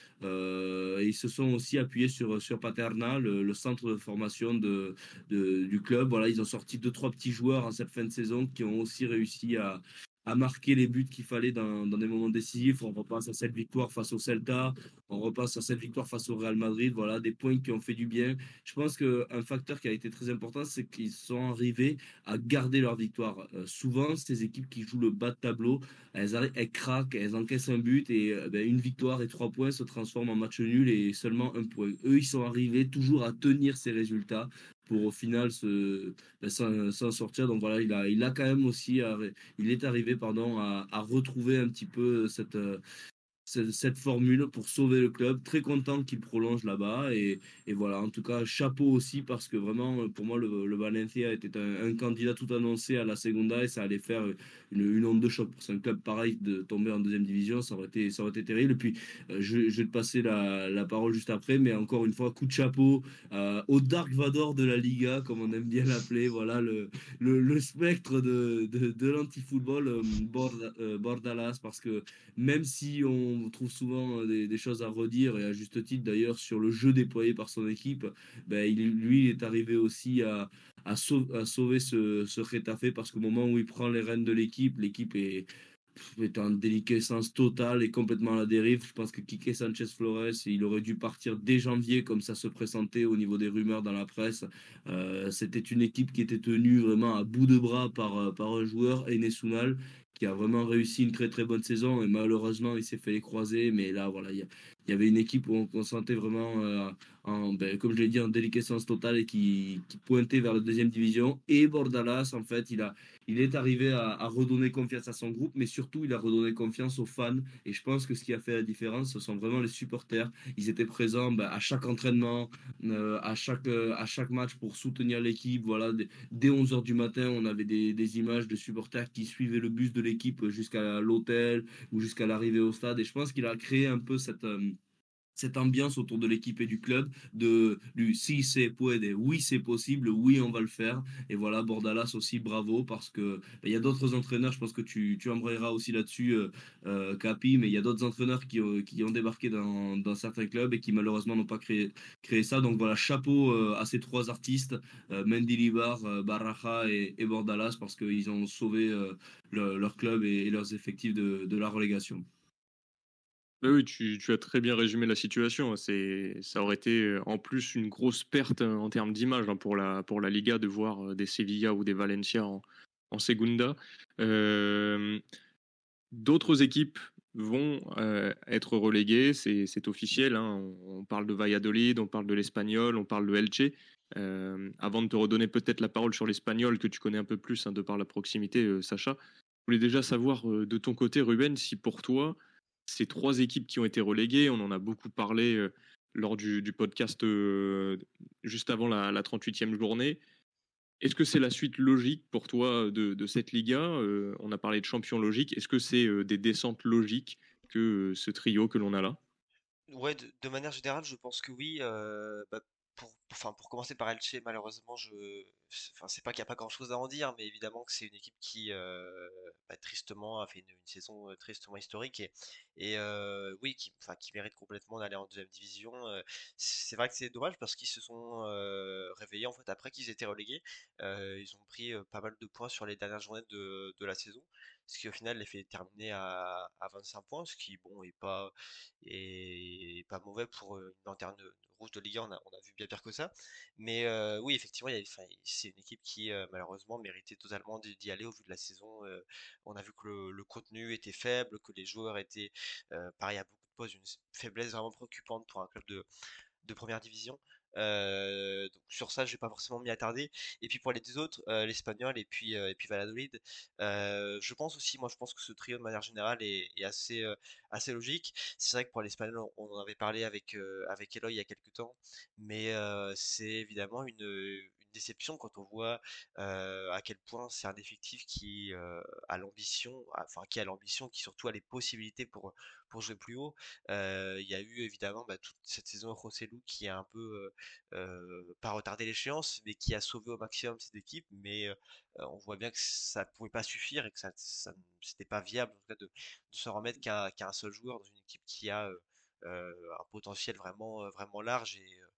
Et ils se sont aussi appuyés sur Paterna, le centre de formation du club. Voilà, ils ont sorti deux, trois petits joueurs en cette fin de saison qui ont aussi réussi à marquer les buts qu'il fallait dans des moments décisifs. On repasse à cette victoire face au Celta, on repasse à cette victoire face au Real Madrid. Voilà, des points qui ont fait du bien. Je pense qu'un facteur qui a été très important, c'est qu'ils sont arrivés à garder leur victoire. Souvent, ces équipes qui jouent le bas de tableau, elles craquent, elles encaissent un but et ben, une victoire et 3 points se transforment en match nul et seulement un point. Eux, ils sont arrivés toujours à tenir ces résultats pour au final ben, s'en sortir. Donc voilà, il a quand même aussi, il est arrivé pardon, à retrouver un petit peu cette formule pour sauver le club. Très content qu'il prolonge là-bas. Et voilà, en tout cas, chapeau aussi parce que vraiment, pour moi, le Valencia était un candidat tout annoncé à la Segunda et ça allait faire une onde de choc. Pour un club pareil de tomber en deuxième division, ça aurait été terrible. Et puis, je vais te passer la parole juste après, mais encore une fois, coup de chapeau au Dark Vador de la Liga, comme on aime bien l'appeler. Voilà, le spectre de l'anti-football, Bordalas, parce que même si on trouve souvent des choses à redire, et à juste titre d'ailleurs, sur le jeu déployé par son équipe, ben, lui il est arrivé aussi à sauver ce Getafe, parce qu'au moment où il prend les rênes de l'équipe est en déliquescence totale et complètement à la dérive. Je pense que Quique Sanchez Flores, il aurait dû partir dès janvier, comme ça se pressentait au niveau des rumeurs dans la presse. C'était une équipe qui était tenue vraiment à bout de bras par un joueur, Enes Unal, qui a vraiment réussi une très très bonne saison et malheureusement il s'est fait les croiser. Mais là, voilà, il y avait une équipe où on sentait vraiment, ben, comme je l'ai dit, en déliquescence totale et qui pointait vers la deuxième division. Et Bordalas, en fait, il est arrivé à redonner confiance à son groupe, mais surtout, il a redonné confiance aux fans. Et je pense que ce qui a fait la différence, ce sont vraiment les supporters. Ils étaient présents ben, à chaque entraînement, à chaque match pour soutenir l'équipe. Voilà, dès 11h du matin, on avait des images de supporters qui suivaient le bus de l'équipe jusqu'à l'hôtel ou jusqu'à l'arrivée au stade. Et je pense qu'il a créé un peu cette ambiance autour de l'équipe et du club du si c'est puede, oui c'est possible, oui on va le faire. Et voilà, Bordalas aussi, bravo, parce que il y a d'autres entraîneurs, je pense que tu embrayeras aussi là-dessus, Capi, mais il y a d'autres entraîneurs qui ont débarqué dans certains clubs et qui malheureusement n'ont pas créé ça. Donc voilà, chapeau à ces trois artistes, Mendilibar, Baraja et Bordalas, parce qu'ils ont sauvé leur club et leurs effectifs de la relégation. Oui, tu as très bien résumé la situation. Ça aurait été en plus une grosse perte en termes d'image pour la Liga de voir des Sevilla ou des Valencia en Segunda. Euh, D'autres équipes vont être reléguées, c'est officiel. Hein. On parle de Valladolid, on parle de l'Espagnol, on parle de Elche. Avant de te redonner peut-être la parole sur l'Espagnol, que tu connais un peu plus hein, de par la proximité, Sacha, je voulais déjà savoir de ton côté, Ruben, si pour toi, ces trois équipes qui ont été reléguées, on en a beaucoup parlé lors du podcast juste avant la 38e journée, Est-ce que c'est la suite logique pour toi de cette Liga? On a parlé de champion logique. Est-ce que c'est des descentes logiques que ce trio que l'on a là? Ouais, de manière générale, je pense que oui. Bah, pour commencer par Elche, malheureusement, enfin, c'est pas qu'il n'y a pas grand-chose à en dire, mais évidemment que c'est une équipe qui, bah, tristement, a fait une saison tristement historique et oui, enfin, qui mérite complètement d'aller en deuxième division. C'est vrai que c'est dommage parce qu'ils se sont réveillés en fait après qu'ils étaient relégués. Ils ont pris pas mal de points sur les dernières journées de la saison, ce qui au final les fait terminer à 25 points, ce qui bon est pas mauvais pour une lanterne rouge de Ligue 1, on a vu bien pire que ça. Mais oui, effectivement, enfin, c'est une équipe qui malheureusement méritait totalement d'y aller au vu de la saison. On a vu que le contenu était faible, que les joueurs étaient, pareil à beaucoup de postes, une faiblesse vraiment préoccupante pour un club de première division. Donc sur ça, je vais pas forcément m'y attarder. Et puis pour les deux autres, l'Espagnol et puis Valladolid, je pense aussi, moi je pense que ce trio de manière générale est assez logique. C'est vrai que pour l'Espagnol, on en avait parlé avec Eloy il y a quelques temps, mais c'est évidemment une déception quand on voit à quel point c'est un effectif qui a l'ambition, qui a l'ambition, qui surtout a les possibilités pour jouer plus haut. Il y a eu évidemment bah, toute cette saison Rossellou qui a un peu pas retardé l'échéance, mais qui a sauvé au maximum cette équipe. Mais on voit bien que ça pouvait pas suffire et que c'était pas viable en tout cas, de se remettre qu'à un seul joueur dans une équipe qui a un potentiel vraiment large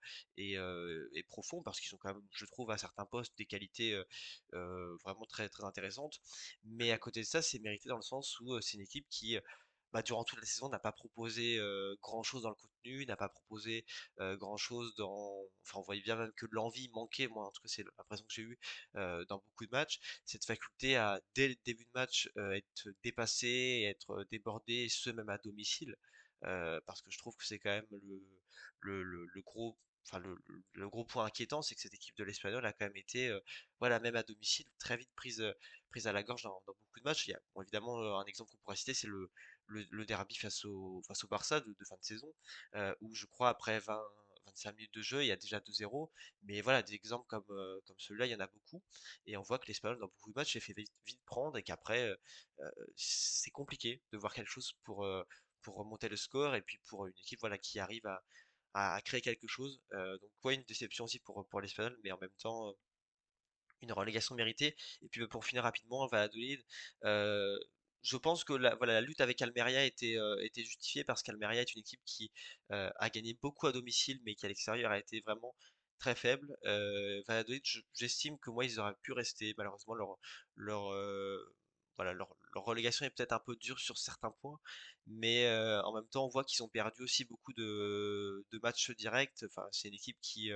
et profond parce qu'ils ont quand même, je trouve, à certains postes des qualités vraiment très intéressantes. Mais à côté de ça, c'est mérité dans le sens où c'est une équipe qui bah, durant toute la saison, n'a pas proposé grand-chose dans le contenu, n'a pas proposé grand-chose Enfin, on voyait bien même que l'envie manquait, moi en tout cas c'est l'impression que j'ai eue dans beaucoup de matchs, cette faculté à, dès le début de match, être dépassé, être débordé, et ce même à domicile, parce que je trouve que c'est quand même le gros... Enfin, le gros point inquiétant, c'est que cette équipe de l'Espagnol a quand même été, voilà, même à domicile, très vite prise à la gorge dans beaucoup de matchs. Il y a, bon, évidemment, un exemple qu'on pourrait citer, c'est le derby face au Barça de fin de saison, où je crois après 25 minutes de jeu, il y a déjà 2-0. Mais voilà, des exemples comme celui-là, il y en a beaucoup. Et on voit que l'Espagnol, dans beaucoup de matchs, s'est fait vite prendre et qu'après, c'est compliqué de voir quelque chose pour remonter le score et puis pour une équipe voilà, qui arrive à créer quelque chose. Donc, ouais, une déception aussi pour l'Espagnol, mais en même temps, une relégation méritée. Et puis pour finir rapidement, Valladolid, euh, je pense que voilà, la lutte avec Almeria était justifiée parce qu'Almeria est une équipe qui a gagné beaucoup à domicile, mais qui à l'extérieur a été vraiment très faible. Valladolid, j'estime que moi ils auraient pu rester. Malheureusement, leur, voilà, leur relégation est peut-être un peu dure sur certains points, mais en même temps, on voit qu'ils ont perdu aussi beaucoup de matchs directs. Enfin, c'est une équipe qui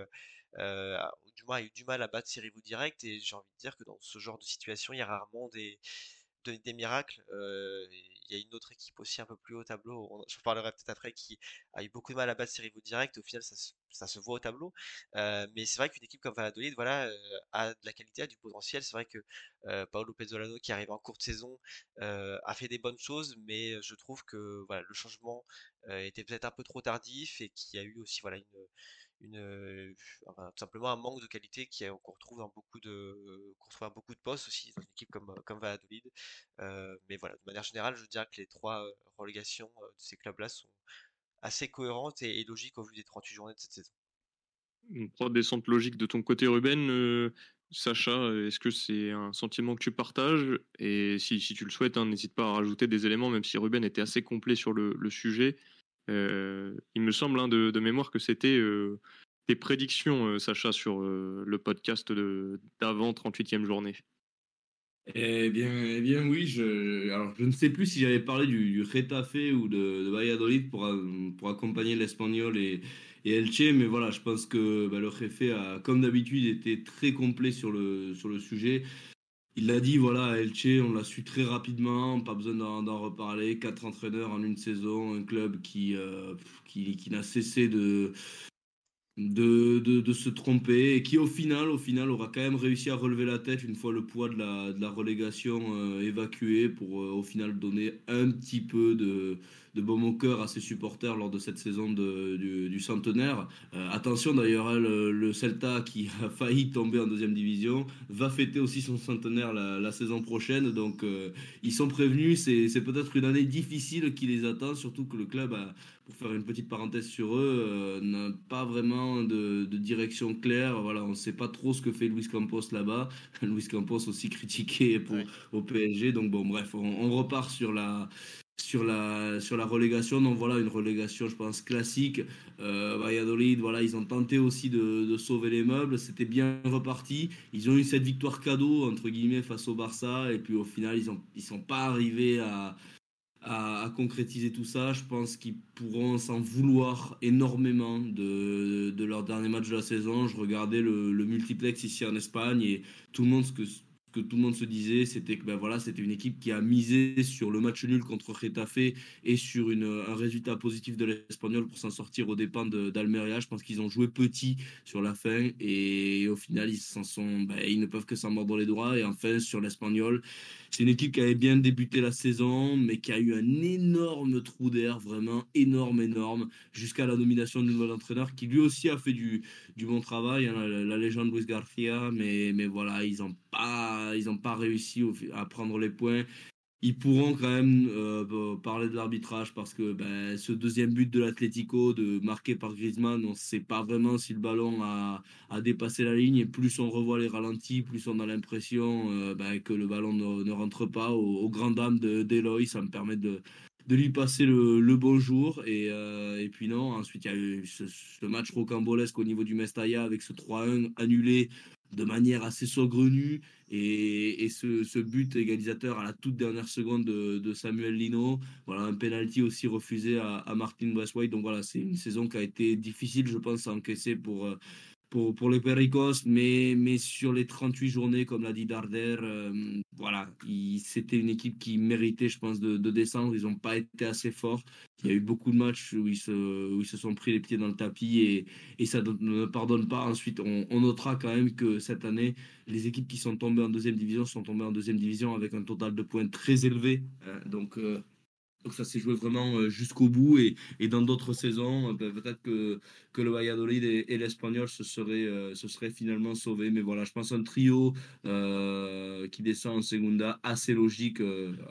du moins a eu du mal à battre ses rivaux directs et j'ai envie de dire que dans ce genre de situation, il y a rarement des miracles. Il y a une autre équipe aussi un peu plus haut au tableau, je parlerai peut-être après, qui a eu beaucoup de mal à battre ses rivaux directs. Au final, ça se voit au tableau. Mais c'est vrai qu'une équipe comme Valladolid, voilà, a de la qualité, a du potentiel. C'est vrai que Paolo Pezzolano, qui arrive en courte saison, a fait des bonnes choses, mais je trouve que voilà, le changement était peut-être un peu trop tardif et qu'il y a eu aussi voilà, enfin, tout simplement un manque de qualité qu'on retrouve qu'on retrouve à beaucoup de postes aussi dans une équipe comme Valladolid. Mais voilà, de manière générale, je dirais que les trois relégations de ces clubs-là sont assez cohérentes et logiques au vu des 38 journées de cette saison. Une trois descente logique de ton côté, Ruben. Sacha, est-ce que c'est un sentiment que tu partages? Et si tu le souhaites, hein, n'hésite pas à rajouter des éléments, même si Ruben était assez complet sur le sujet. Il me semble, hein, de mémoire, que c'était tes prédictions, Sacha, sur le podcast d'avant 38e journée. Eh bien oui, alors je ne sais plus si j'avais parlé du Getafe ou de Valladolid pour accompagner l'Espagnol et Elche, mais voilà, je pense que bah, le Getafe a, comme d'habitude, été très complet sur le sujet. Il l'a dit, voilà, Elche, on l'a su très rapidement, pas besoin d'en reparler. 4 entraîneurs en une saison, un club qui n'a cessé de se tromper et qui au final aura quand même réussi à relever la tête une fois le poids de la relégation évacué pour au final donner un petit peu baume au cœur à ses supporters lors de cette saison du centenaire. Attention d'ailleurs, hein, le Celta qui a failli tomber en deuxième division va fêter aussi son centenaire la saison prochaine. Donc ils sont prévenus, c'est peut-être une année difficile qui les attend, surtout que le club pour faire une petite parenthèse sur eux, n'a pas vraiment de direction claire. Voilà, on ne sait pas trop ce que fait Luis Campos là-bas. Luis Campos aussi critiqué au PSG. Donc bon, bref, on repart sur la relégation. Donc voilà, une relégation, je pense, classique. Valladolid, voilà, ils ont tenté aussi de sauver les meubles. C'était bien reparti. Ils ont eu cette victoire cadeau, entre guillemets, face au Barça. Et puis au final, ils sont pas arrivés à concrétiser tout ça. Je pense qu'ils pourront s'en vouloir énormément de leur dernier match de la saison. Je regardais le multiplex ici en Espagne et tout le monde, ce que tout le monde se disait, c'était que voilà, c'était une équipe qui a misé sur le match nul contre Getafe et sur un résultat positif de l'Espagnol pour s'en sortir aux dépens d'Almeria. Je pense qu'ils ont joué petit sur la fin et au final, ils ne peuvent que s'en mordre les doigts. Et enfin, sur l'Espagnol, c'est une équipe qui avait bien débuté la saison, mais qui a eu un énorme trou d'air, vraiment énorme, jusqu'à la nomination du nouvel entraîneur, qui lui aussi a fait du bon travail, hein, la légende Luis Garcia, mais voilà, ils n'ont pas réussi à prendre les points. Ils pourront quand même parler de l'arbitrage parce que ce deuxième but de l'Atlético marqué par Griezmann, on ne sait pas vraiment si le ballon a dépassé la ligne, et plus on revoit les ralentis, plus on a l'impression que le ballon ne rentre pas. Au grand dam d'Eloy, ça me permet de lui passer le bonjour. Et puis non, ensuite il y a eu ce match rocambolesque au niveau du Mestalla avec ce 3-1 annulé de manière assez saugrenue, et ce but égalisateur à la toute dernière seconde de Samuel Lino. Voilà, un penalty aussi refusé à Martin Braithwaite. Donc voilà, c'est une saison qui a été difficile, je pense, à encaisser pour les Pericos, mais sur les 38 journées, comme l'a dit Darder, voilà, c'était une équipe qui méritait, je pense, de descendre. Ils n'ont pas été assez forts. Il y a eu beaucoup de matchs où ils se sont pris les pieds dans le tapis, et ça ne pardonne pas. Ensuite, on notera quand même que cette année, les équipes qui sont tombées en deuxième division sont tombées en deuxième division avec un total de points très élevé. Donc ça s'est joué vraiment jusqu'au bout, et dans d'autres saisons, peut-être que le Valladolid et l'Espagnol se seraient finalement sauvés. Mais voilà, je pense un trio qui descend en Segunda, assez logique,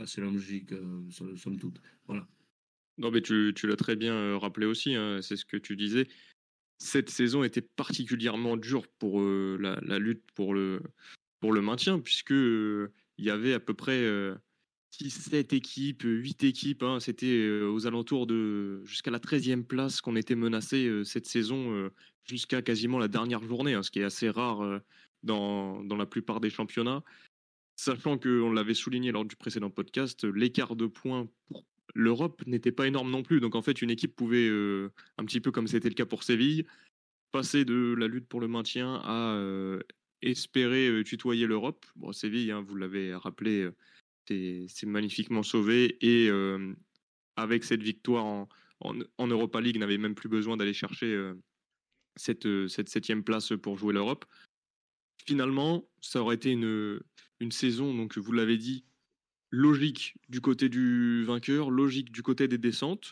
somme toute. Voilà. Non, mais tu l'as très bien rappelé aussi, hein, c'est ce que tu disais. Cette saison était particulièrement dure pour la lutte pour le maintien, puisque il y avait à peu près 6-7 équipes, 8 équipes, hein, c'était aux alentours jusqu'à la 13e place qu'on était menacé cette saison, jusqu'à quasiment la dernière journée, hein, ce qui est assez rare dans la plupart des championnats. Sachant qu'on l'avait souligné lors du précédent podcast, l'écart de points pour l'Europe n'était pas énorme non plus. Donc en fait, une équipe pouvait, un petit peu comme c'était le cas pour Séville, passer de la lutte pour le maintien à espérer tutoyer l'Europe. Bon, Séville, hein, vous l'avez rappelé, c'est magnifiquement sauvé, et avec cette victoire en Europa League, n'avait même plus besoin d'aller chercher cette 7e place pour jouer l'Europe. Finalement, ça aurait été une saison, donc vous l'avez dit, logique du côté du vainqueur, logique du côté des descentes.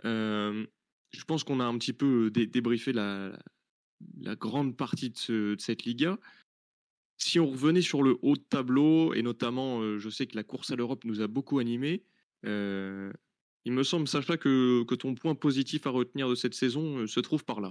Je pense qu'on a un petit peu débriefé la grande partie de cette Liga. Si on revenait sur le haut de tableau, et notamment, je sais que la course à l'Europe nous a beaucoup animés, il me semble, Sacha, que ton point positif à retenir de cette saison se trouve par là.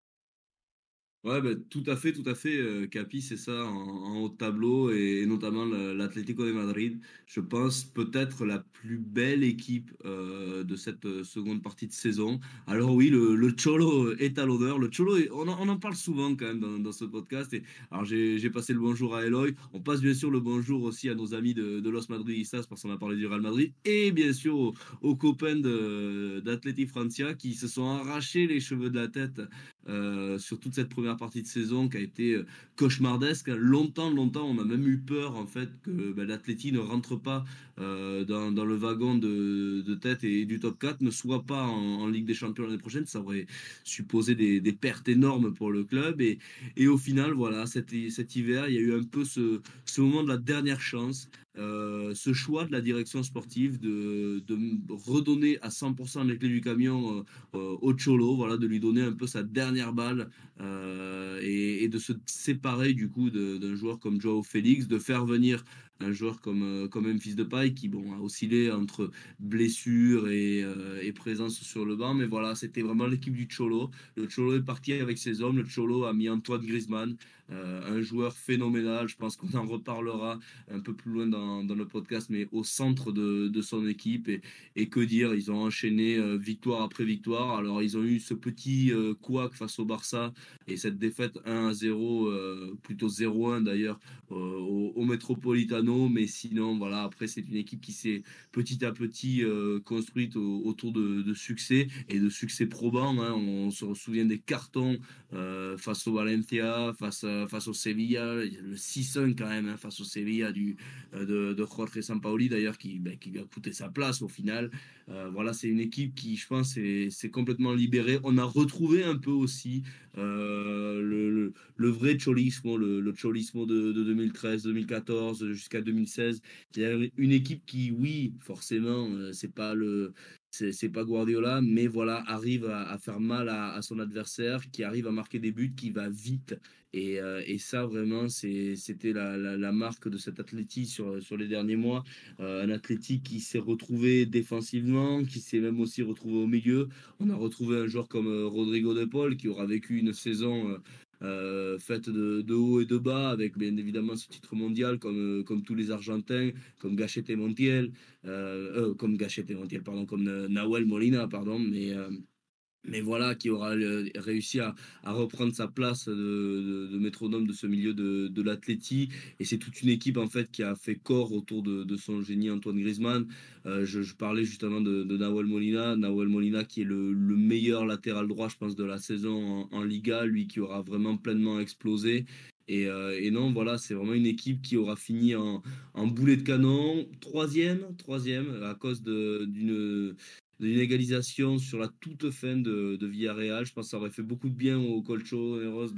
Ouais, tout à fait, Capi, c'est ça, en haut de tableau, et notamment l'Atlético de Madrid. Je pense peut-être la plus belle équipe de cette seconde partie de saison. Alors oui, le Cholo est à l'honneur. Le Cholo, on en parle souvent quand même dans ce podcast. Et alors j'ai passé le bonjour à Eloy. On passe bien sûr le bonjour aussi à nos amis de Los Madridistas, parce qu'on a parlé du Real Madrid, et bien sûr aux copains d'Atleti Francia, qui se sont arrachés les cheveux de la tête sur toute cette première partie de saison qui a été cauchemardesque. Longtemps, on a même eu peur en fait que l'Atleti ne rentre pas dans le wagon de tête et du top 4, ne soit pas en Ligue des Champions l'année prochaine. Ça aurait supposé des pertes énormes pour le club, et au final, voilà, cet hiver, il y a eu un peu ce moment de la dernière chance. ce choix de la direction sportive de redonner à 100% les clés du camion au Cholo, voilà, de lui donner un peu sa dernière balle et de se séparer du coup d'un joueur comme Joao Félix, de faire venir un joueur comme Memphis Depay qui bon, a oscillé entre blessure et présence sur le banc. Mais voilà, c'était vraiment l'équipe du Cholo. Le Cholo est parti avec ses hommes. Le Cholo a mis Antoine Griezmann, un joueur phénoménal. Je pense qu'on en reparlera un peu plus loin dans le podcast, mais au centre de son équipe. Et que dire, ils ont enchaîné victoire après victoire. Alors, ils ont eu ce petit couac face au Barça et cette défaite 1-0, plutôt 0-1 d'ailleurs, au Metropolitano. Mais sinon, voilà, après, c'est une équipe qui s'est petit à petit construite autour de succès et de succès probants. Hein. On se souvient des cartons face au Valencia, face au Sevilla, le 6-1 quand même hein, face au Sevilla de Jorge Sampaoli d'ailleurs qui lui a coûté sa place au final. Voilà, c'est une équipe qui, je pense, s'est complètement libérée. On a retrouvé un peu aussi le vrai Cholismo, le Cholismo de 2013, 2014 jusqu'à 2016. Il y a une équipe qui, oui, forcément, c'est pas Guardiola, mais voilà, arrive à faire mal à son adversaire, qui arrive à marquer des buts, qui va vite. Et ça, vraiment, c'était la marque de cet Atleti sur les derniers mois. Un Atleti qui s'est retrouvé défensivement, qui s'est même aussi retrouvé au milieu. On a retrouvé un joueur comme Rodrigo de Paul, qui aura vécu une saison faite de haut et de bas, avec bien évidemment ce titre mondial, comme tous les Argentins, comme Gachete Montiel, pardon, comme Nahuel Molina, pardon, mais voilà, qui aura réussi à reprendre sa place de métronome de ce milieu de l'Atleti. Et c'est toute une équipe en fait qui a fait corps autour de son génie Antoine Griezmann. Je parlais justement de Nahuel Molina. Nahuel Molina qui est le meilleur latéral droit, je pense, de la saison en Liga, lui qui aura vraiment pleinement explosé. Et non, voilà, c'est vraiment une équipe qui aura fini en boulet de canon, troisième, à cause d'une égalisation sur la toute fin de Villarreal. Je pense que ça aurait fait beaucoup de bien au Colchoneros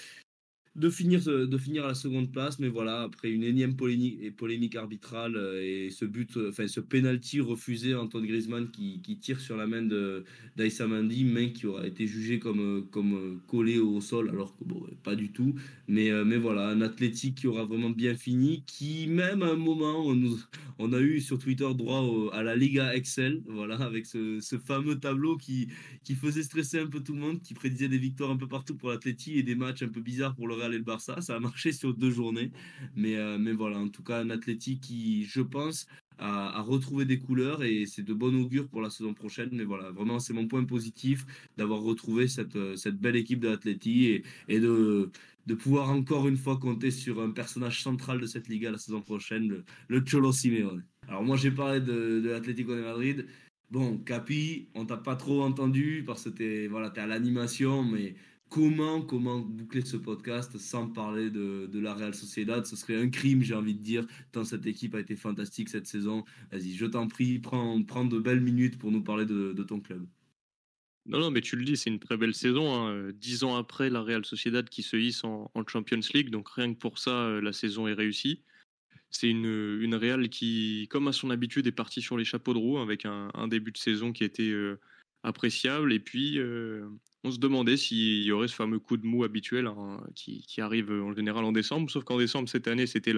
de finir à la seconde place, mais voilà, après une énième polémique arbitrale et ce penalty refusé, Antoine Griezmann qui tire sur la main d'Aïssa Mendy, main qui aura été jugée comme collée au sol, alors que bon, pas du tout. Mais voilà, un Athletic qui aura vraiment bien fini, qui même à un moment, on a eu sur Twitter droit à la Liga Excel, voilà, avec ce fameux tableau qui faisait stresser un peu tout le monde, qui prédisait des victoires un peu partout pour l'Atleti et des matchs un peu bizarres pour le Real et le Barça. Ça a marché sur 2 journées. Mais voilà, en tout cas, un Atleti qui, je pense, a retrouvé des couleurs et c'est de bon augure pour la saison prochaine. Mais voilà, vraiment, c'est mon point positif d'avoir retrouvé cette belle équipe de l'Atleti et de pouvoir encore une fois compter sur un personnage central de cette Liga la saison prochaine, le Cholo Simeone. Alors moi, j'ai parlé de l'Atlético de Madrid. Bon, Capi, on t'a pas trop entendu parce que t'es à l'animation, mais comment boucler ce podcast sans parler de la Real Sociedad? Ce serait un crime, j'ai envie de dire, tant cette équipe a été fantastique cette saison. Vas-y, je t'en prie, prends de belles minutes pour nous parler de ton club. Non, non, mais tu le dis, c'est une très belle saison. Hein. 10 ans après la Real Sociedad qui se hisse en Champions League, donc rien que pour ça, la saison est réussie. C'est une Real qui, comme à son habitude, est partie sur les chapeaux de roue avec un début de saison qui était appréciable. Et puis, on se demandait s'il y aurait ce fameux coup de mou habituel hein, qui arrive en général en décembre. Sauf qu'en décembre, cette année, c'était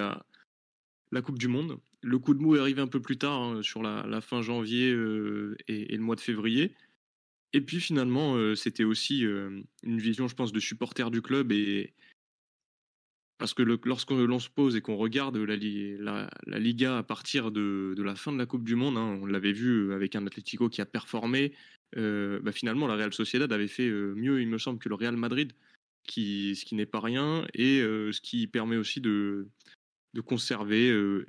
la Coupe du Monde. Le coup de mou est arrivé un peu plus tard, hein, sur la fin janvier et le mois de février. Et puis finalement, c'était aussi une vision, je pense, de supporters du club et parce que lorsque l'on se pose et qu'on regarde la Liga à partir de la fin de la Coupe du Monde, hein, on l'avait vu avec un Atlético qui a performé, finalement la Real Sociedad avait fait mieux, il me semble, que le Real Madrid, ce qui n'est pas rien, et ce qui permet aussi de conserver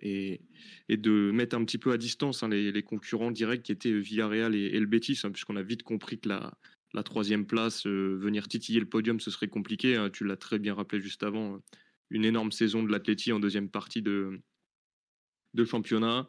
et de mettre un petit peu à distance hein, les concurrents directs qui étaient Villarreal et le Betis, hein, puisqu'on a vite compris que la troisième place, venir titiller le podium, ce serait compliqué. Hein, tu l'as très bien rappelé juste avant. Une énorme saison de l'Atleti en deuxième partie de championnat.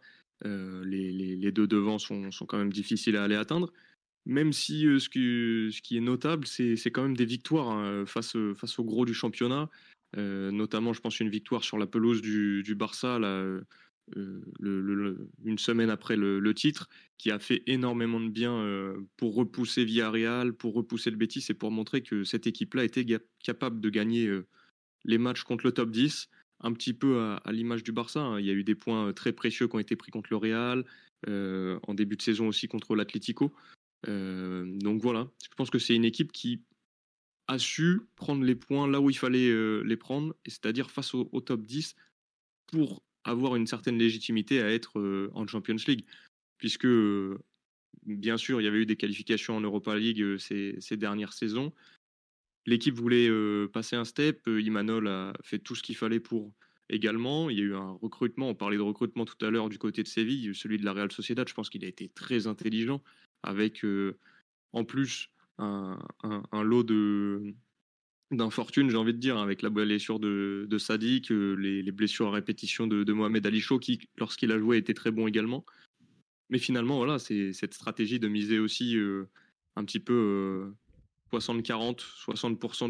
Les deux devants sont quand même difficiles à aller atteindre. Même si ce qui est notable, c'est quand même des victoires hein, face au gros du championnat. Notamment, je pense, une victoire sur la pelouse du Barça, là, une semaine après le titre, qui a fait énormément de bien pour repousser Villarreal, pour repousser le Betis et pour montrer que cette équipe-là était capable de gagner les matchs contre le top 10, un petit peu à l'image du Barça. Hein. Il y a eu des points très précieux qui ont été pris contre le Real, en début de saison aussi contre l'Atlético. Donc voilà, je pense que c'est une équipe qui a su prendre les points là où il fallait les prendre, c'est-à-dire face au top 10 pour avoir une certaine légitimité à être en Champions League. Puisque, bien sûr, il y avait eu des qualifications en Europa League ces dernières saisons. L'équipe voulait passer un step. Imanol a fait tout ce qu'il fallait pour également. Il y a eu un recrutement. On parlait de recrutement tout à l'heure du côté de Séville, celui de la Real Sociedad. Je pense qu'il a été très intelligent avec, en plus, un lot d'infortune, j'ai envie de dire, avec la blessure de Sadik, les blessures à répétition de Mohamed Ali Chaud, qui, lorsqu'il a joué, était très bon également. Mais finalement, voilà, c'est cette stratégie de miser aussi un petit peu 60-40, 60%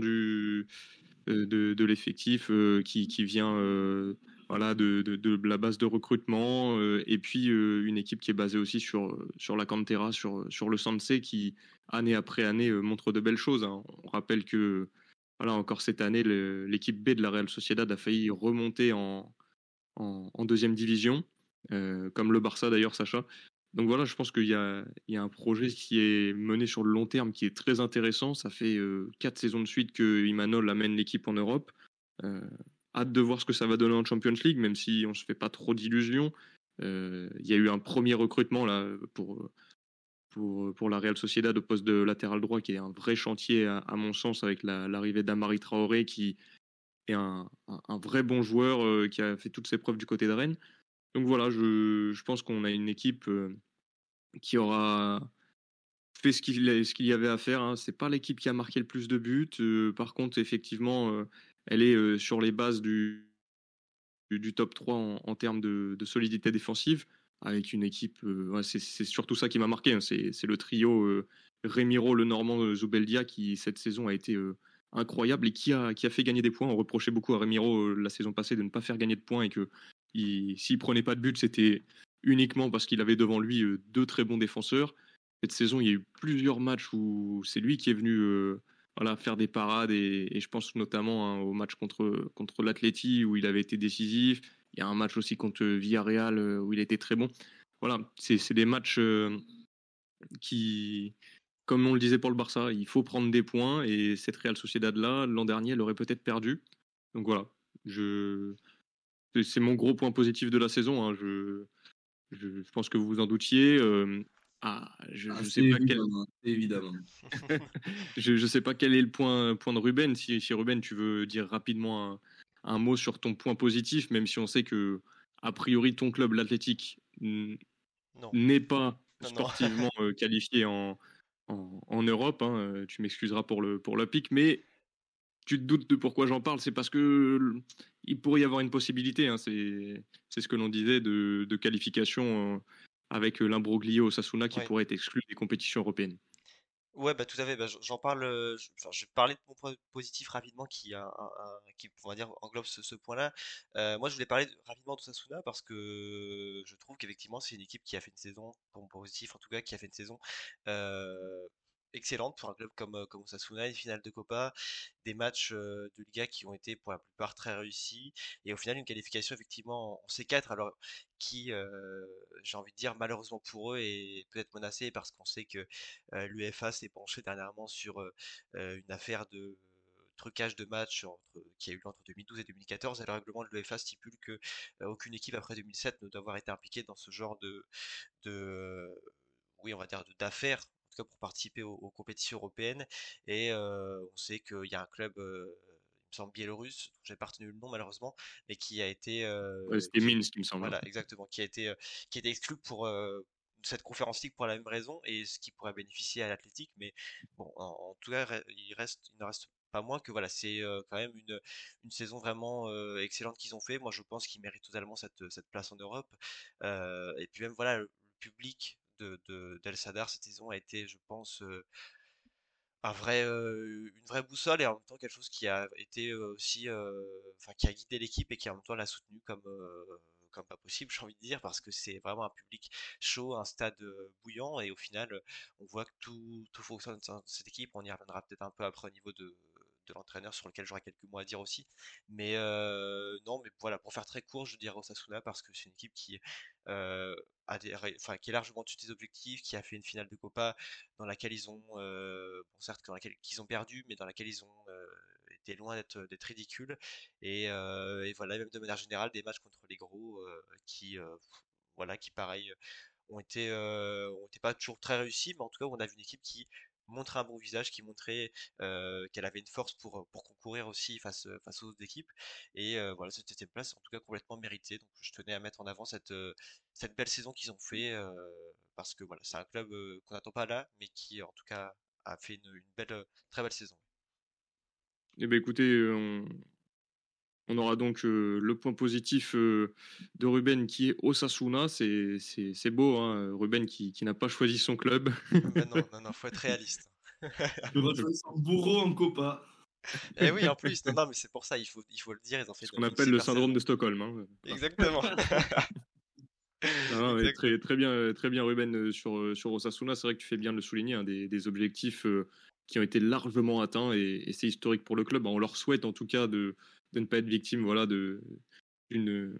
de l'effectif qui vient voilà, de la base de recrutement, et puis une équipe qui est basée aussi sur la Cantera, sur le Sanse, qui, année après année, montre de belles choses. Hein. On rappelle que voilà, encore cette année, l'équipe B de la Real Sociedad a failli remonter en deuxième division, comme le Barça d'ailleurs, Sacha. Donc voilà, je pense qu'il y a un projet qui est mené sur le long terme qui est très intéressant. Ça fait 4 saisons de suite que Imanol amène l'équipe en Europe. Euh, Hâte de voir ce que ça va donner en Champions League, même si on ne se fait pas trop d'illusions. Il y a eu un premier recrutement là, pour la Real Sociedad au poste de latéral droit, qui est un vrai chantier à mon sens, avec l'arrivée d'Amari Traoré, qui est un vrai bon joueur qui a fait toutes ses preuves du côté de Rennes. Donc voilà, je pense qu'on a une équipe qui aura fait ce qu'il y avait à faire. Hein. C'est pas l'équipe qui a marqué le plus de buts. Par contre, effectivement, elle est sur les bases du top 3 en termes de solidité défensive, avec une équipe. Ouais, c'est surtout ça qui m'a marqué. Hein. C'est le trio Remiro, le Normand, Zubeldia, qui cette saison a été incroyable et qui a fait gagner des points. On reprochait beaucoup à Remiro la saison passée de ne pas faire gagner de points et que s'il prenait pas de but, c'était uniquement parce qu'il avait devant lui deux très bons défenseurs. Cette saison, il y a eu plusieurs matchs où c'est lui qui est venu voilà, faire des parades et je pense notamment hein, au match contre l'Atleti où il avait été décisif. Il y a un match aussi contre Villarreal où il était très bon. Voilà, c'est des matchs qui, comme on le disait pour le Barça, il faut prendre des points et cette Real Sociedad-là, l'an dernier, elle aurait peut-être perdu. Donc voilà, c'est mon gros point positif de la saison. Hein. Je pense que vous vous en doutiez. Je sais pas évidemment. je sais pas quel est le point de Ruben. Si Ruben, tu veux dire rapidement un mot sur ton point positif, même si on sait que a priori ton club, l'Athletic, n'est pas sportivement qualifié en Europe. Hein. Tu m'excuseras pour le pic, mais tu te doutes de pourquoi j'en parle, c'est parce que il pourrait y avoir une possibilité. Hein. C'est ce que l'on disait de qualification avec l'imbroglio Osasuna qui pourrait être exclu des compétitions européennes. Ouais, bah tout à fait. Bah, j'en parle. Je vais parler de mon point positif rapidement qui, on va dire, englobe ce point-là. Moi, je voulais parler rapidement d'Osasuna parce que je trouve qu'effectivement, c'est une équipe qui a fait une saison, pour mon positif en tout cas, qui a fait une saison euh, excellente pour un club comme Osasuna, une finale de Copa, des matchs de Liga qui ont été pour la plupart très réussis, et au final une qualification effectivement en C4, alors qui, j'ai envie de dire malheureusement pour eux, est peut-être menacée parce qu'on sait que l'UEFA s'est penché dernièrement sur une affaire de trucage de matchs qui a eu lieu entre 2012 et 2014, et le règlement de l'UEFA stipule que aucune équipe après 2007 ne doit avoir été impliquée dans ce genre de oui, on va dire d'affaires, en tout cas pour participer aux compétitions européennes. Et on sait qu'il y a un club, il me semble biélorusse, dont j'ai pas retenu le nom malheureusement, mais qui a été, C'était Minsk, il me semble. voilà, exactement, qui a été exclu pour cette conférence League pour la même raison, et ce qui pourrait bénéficier à l'Athletic. Mais bon, en tout cas, il ne reste pas moins que voilà, c'est quand même une saison vraiment excellente qu'ils ont fait. Moi, je pense qu'ils méritent totalement cette place en Europe. Et puis même voilà, le public d'El Sadar cette saison a été, je pense, une vraie boussole, et en même temps quelque chose qui a été aussi, enfin qui a guidé l'équipe et qui en même temps l'a soutenu comme pas possible, j'ai envie de dire, parce que c'est vraiment un public chaud, un stade bouillant, et au final, on voit que tout fonctionne dans cette équipe. On y reviendra peut-être un peu après au niveau de l'entraîneur, sur lequel j'aurai quelques mots à dire aussi. Mais non, mais voilà, pour faire très court, je dirais Osasuna parce que c'est une équipe qui qui est largement au-dessus des objectifs, qui a fait une finale de Copa dans laquelle ils ont, bon certes qu'ils ont perdu, mais dans laquelle ils ont été loin d'être ridicules. Et voilà, même de manière générale, des matchs contre les gros voilà, qui pareil ont été pas toujours très réussis, mais en tout cas, on a vu une équipe qui montrait un bon visage, qui montrait qu'elle avait une force pour concourir aussi face aux autres équipes. Et voilà, cette 7e place, en tout cas, complètement méritée. Donc, je tenais à mettre en avant cette belle saison qu'ils ont fait, parce que voilà, c'est un club qu'on n'attend pas là, mais qui, en tout cas, a fait une belle, très belle saison. Eh ben écoutez, on aura donc le point positif de Ruben qui est Osasuna. C'est beau, hein, Ruben qui n'a pas choisi son club. Mais non, non, non, faut être réaliste. Tu vas choisir son bourreau en Copa. Et oui, en plus, non, non, mais c'est pour ça, il faut le dire, ils ont fait Ce une qu'on appelle le super syndrome saison. de Stockholm. Hein. Exactement. Non, mais Exactement. très bien Ruben sur Osasuna. C'est vrai que tu fais bien de le souligner, hein, des objectifs qui ont été largement atteints et c'est historique pour le club. On leur souhaite en tout cas de ne pas être victime voilà, d'une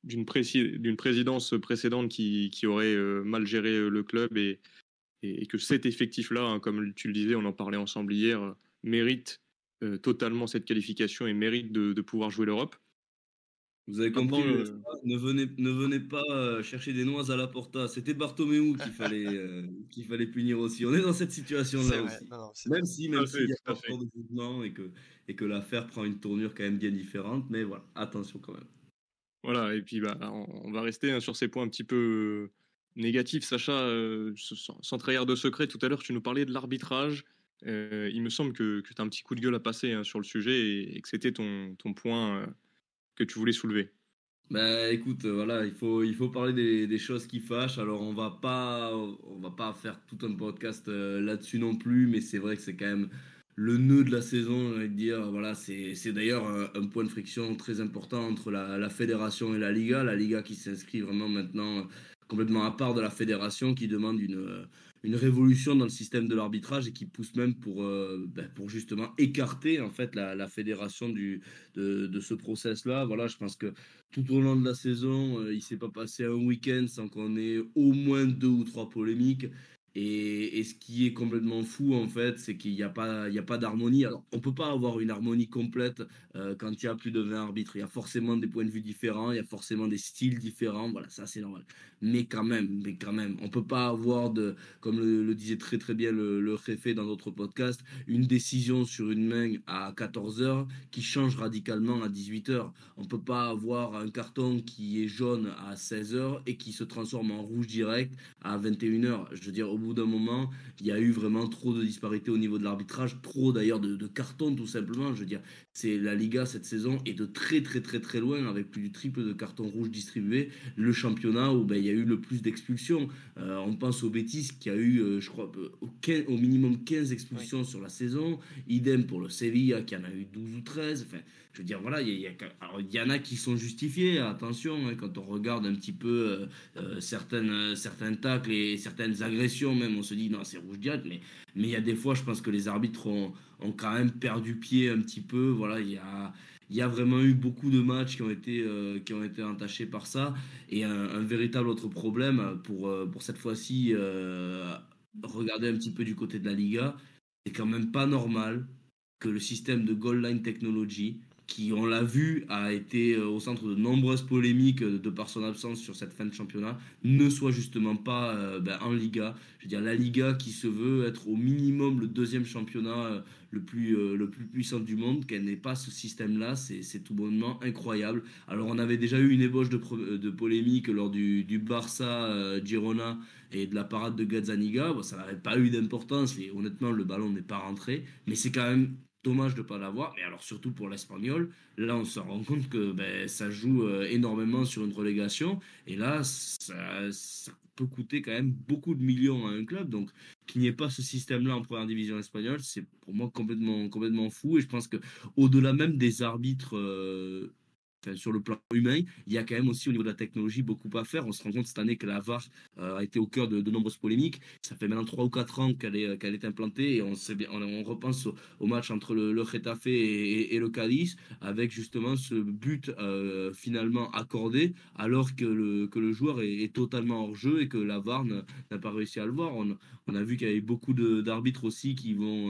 d'une présidence précédente qui aurait mal géré le club et que cet effectif-là, hein, comme tu le disais, on en parlait ensemble hier, mérite totalement cette qualification et mérite de pouvoir jouer l'Europe. Vous avez Maintenant, compris, ne venez pas chercher des noises à la Porta. C'était Bartomeu qu'il fallait punir aussi. On est dans cette situation-là C'est vrai, aussi. non, non, c'est Même vrai. si, tout même à s'il fait, n'y a tout à pas fait. encore de jugement et que l'affaire prend une tournure quand même bien différente. Mais voilà, attention quand même. Voilà, et puis bah, on va rester hein, sur ces points un petit peu négatifs. Sacha, sans trahir de secret, tout à l'heure, tu nous parlais de l'arbitrage. Il me semble que tu as un petit coup de gueule à passer hein, sur le sujet et que c'était ton point que tu voulais soulever. Bah écoute, voilà, il faut parler des choses qui fâchent. Alors on va pas faire tout un podcast là-dessus non plus, mais c'est vrai que c'est quand même le nœud de la saison, j'ai envie de dire. Voilà, c'est d'ailleurs un point de friction très important entre la fédération et la Liga. La Liga qui s'inscrit vraiment maintenant complètement à part de la fédération, qui demande une révolution dans le système de l'arbitrage et qui pousse même pour justement écarter en fait la fédération de ce process-là. Voilà, je pense que tout au long de la saison, il ne s'est pas passé un week-end sans qu'on ait au moins 2 ou 3 polémiques. Et ce qui est complètement fou, en fait, c'est qu'il n'y a pas d'harmonie. Alors, on ne peut pas avoir une harmonie complète quand il y a plus de 20 arbitres. Il y a forcément des points de vue différents, il y a forcément des styles différents. Voilà, ça, c'est normal. Mais quand même, on ne peut pas avoir, comme le disait très très bien le Réfé dans notre podcast, une décision sur une main à 14h qui change radicalement à 18h. On ne peut pas avoir un carton qui est jaune à 16h et qui se transforme en rouge direct à 21h. Je veux dire, au bout d'un moment, il y a eu vraiment trop de disparités au niveau de l'arbitrage, trop d'ailleurs de cartons tout simplement. Je veux dire, c'est la Liga cette saison est de très très très très loin avec plus du triple de cartons rouges distribués. Le championnat où il y a eu le plus d'expulsions. On pense au Betis qui a eu, je crois, au minimum 15 Oui. expulsions sur la saison. Idem pour le Sevilla qui en a eu 12 ou 13. Enfin, je veux dire, voilà, il y en a qui sont justifiés, attention, hein, quand on regarde un petit peu certains tacles et certaines agressions, même, on se dit, non, c'est rouge direct, mais il y a des fois, je pense que les arbitres ont quand même perdu pied un petit peu, voilà, il y a vraiment eu beaucoup de matchs qui ont été entachés par ça, et un véritable autre problème pour cette fois-ci, regarder un petit peu du côté de la Liga, c'est quand même pas normal que le système de goal line technology, qui, on l'a vu, a été au centre de nombreuses polémiques de par son absence sur cette fin de championnat, ne soit justement pas en Liga. Je veux dire, la Liga qui se veut être au minimum le deuxième championnat le plus puissant du monde, qu'elle n'ait pas ce système-là, c'est tout bonnement incroyable. Alors, on avait déjà eu une ébauche de polémique lors du Barça Girona et de la parade de Gazzaniga. Bon, ça n'avait pas eu d'importance et honnêtement, le ballon n'est pas rentré, mais c'est quand même dommage de ne pas l'avoir, mais alors surtout pour l'Espagnol, là on se rend compte que ça joue énormément sur une relégation, et là ça peut coûter quand même beaucoup de millions à un club, donc qu'il n'y ait pas ce système-là en première division espagnole, c'est pour moi complètement, complètement fou, et je pense que au-delà même des arbitres enfin, sur le plan humain, il y a quand même aussi au niveau de la technologie beaucoup à faire. On se rend compte cette année que la VAR a été au cœur de nombreuses polémiques. Ça fait maintenant 3 ou 4 ans qu'elle est implantée et on, sait bien, on repense au match entre le Getafe et le Cadiz avec justement ce but finalement accordé alors que le joueur est totalement hors jeu et que la VAR n'a pas réussi à le voir. On a vu qu'il y avait beaucoup d'arbitres aussi qui vont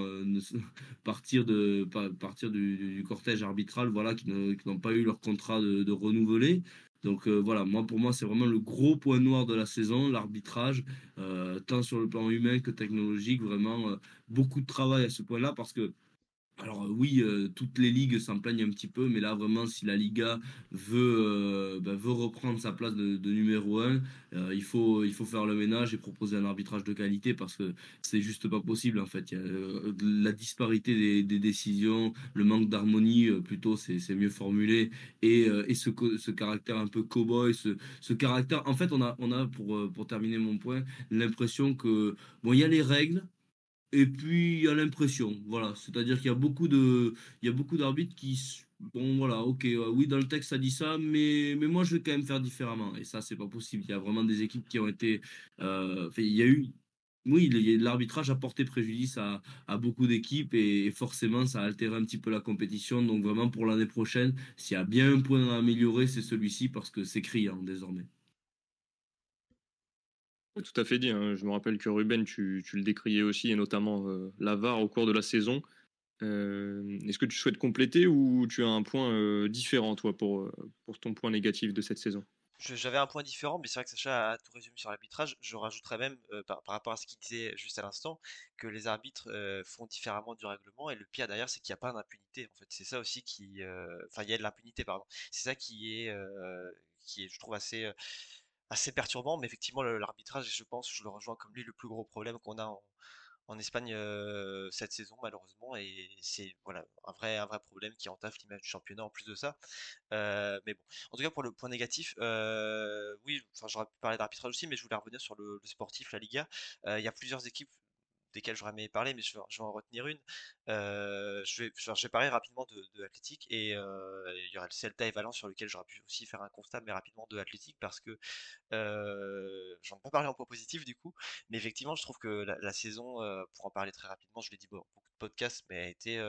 partir du cortège arbitral, voilà, qui n'ont pas eu leur contrat de renouveler. Donc voilà, pour moi, c'est vraiment le gros point noir de la saison, l'arbitrage, tant sur le plan humain que technologique, vraiment beaucoup de travail à ce point-là parce que alors oui, toutes les ligues s'en plaignent un petit peu, mais là vraiment, si la Liga veut reprendre sa place de numéro un, il faut faire le ménage et proposer un arbitrage de qualité parce que c'est juste pas possible en fait. Il y a, la disparité des décisions, le manque d'harmonie, plutôt c'est mieux formulé, et ce caractère un peu cow-boy, ce caractère. En fait, on a pour terminer mon point, l'impression que bon, il y a les règles. Et puis, il y a l'impression, voilà. C'est-à-dire qu'il y a il y a beaucoup d'arbitres bon, voilà, ok, oui, dans le texte, ça dit ça, mais moi, je vais quand même faire différemment. Et ça, c'est pas possible. Il y a vraiment des équipes qui ont été, enfin, il y a eu, oui, l'arbitrage a porté préjudice à beaucoup d'équipes et forcément, ça a altéré un petit peu la compétition. Donc, vraiment, pour l'année prochaine, s'il y a bien un point à améliorer, c'est celui-ci parce que c'est criant désormais. Tout à fait dit, hein. Je me rappelle que Ruben, tu le décriais aussi, et notamment la VAR au cours de la saison. Est-ce que tu souhaites compléter ou tu as un point différent, toi, pour ton point négatif de cette saison? J'avais un point différent, mais c'est vrai que Sacha a tout résumé sur l'arbitrage. Je rajouterais même, par rapport à ce qu'il disait juste à l'instant, que les arbitres font différemment du règlement. Et le pire d'ailleurs, c'est qu'il n'y a pas d'impunité. En fait, c'est ça aussi qui, enfin, il y a de l'impunité, pardon. C'est ça qui est, je trouve assez perturbant. Mais effectivement, l'arbitrage, je pense, je le rejoins comme lui, le plus gros problème qu'on a en Espagne cette saison malheureusement, et c'est voilà un vrai problème qui entache l'image du championnat en plus de ça. Mais bon, en tout cas pour le point négatif, oui, enfin j'aurais pu parler d'arbitrage aussi, mais je voulais revenir sur le sportif, la Liga. Il y a plusieurs équipes desquelles j'aurais aimé parler, mais je vais en retenir une. Je vais parler rapidement de Athletic, et il y aura le Celta et Valence sur lequel j'aurais pu aussi faire un constat, mais rapidement de Athletic parce que j'en ai pas parlé en point positif du coup, mais effectivement, je trouve que la saison, pour en parler très rapidement, je l'ai dit beaucoup de podcasts, mais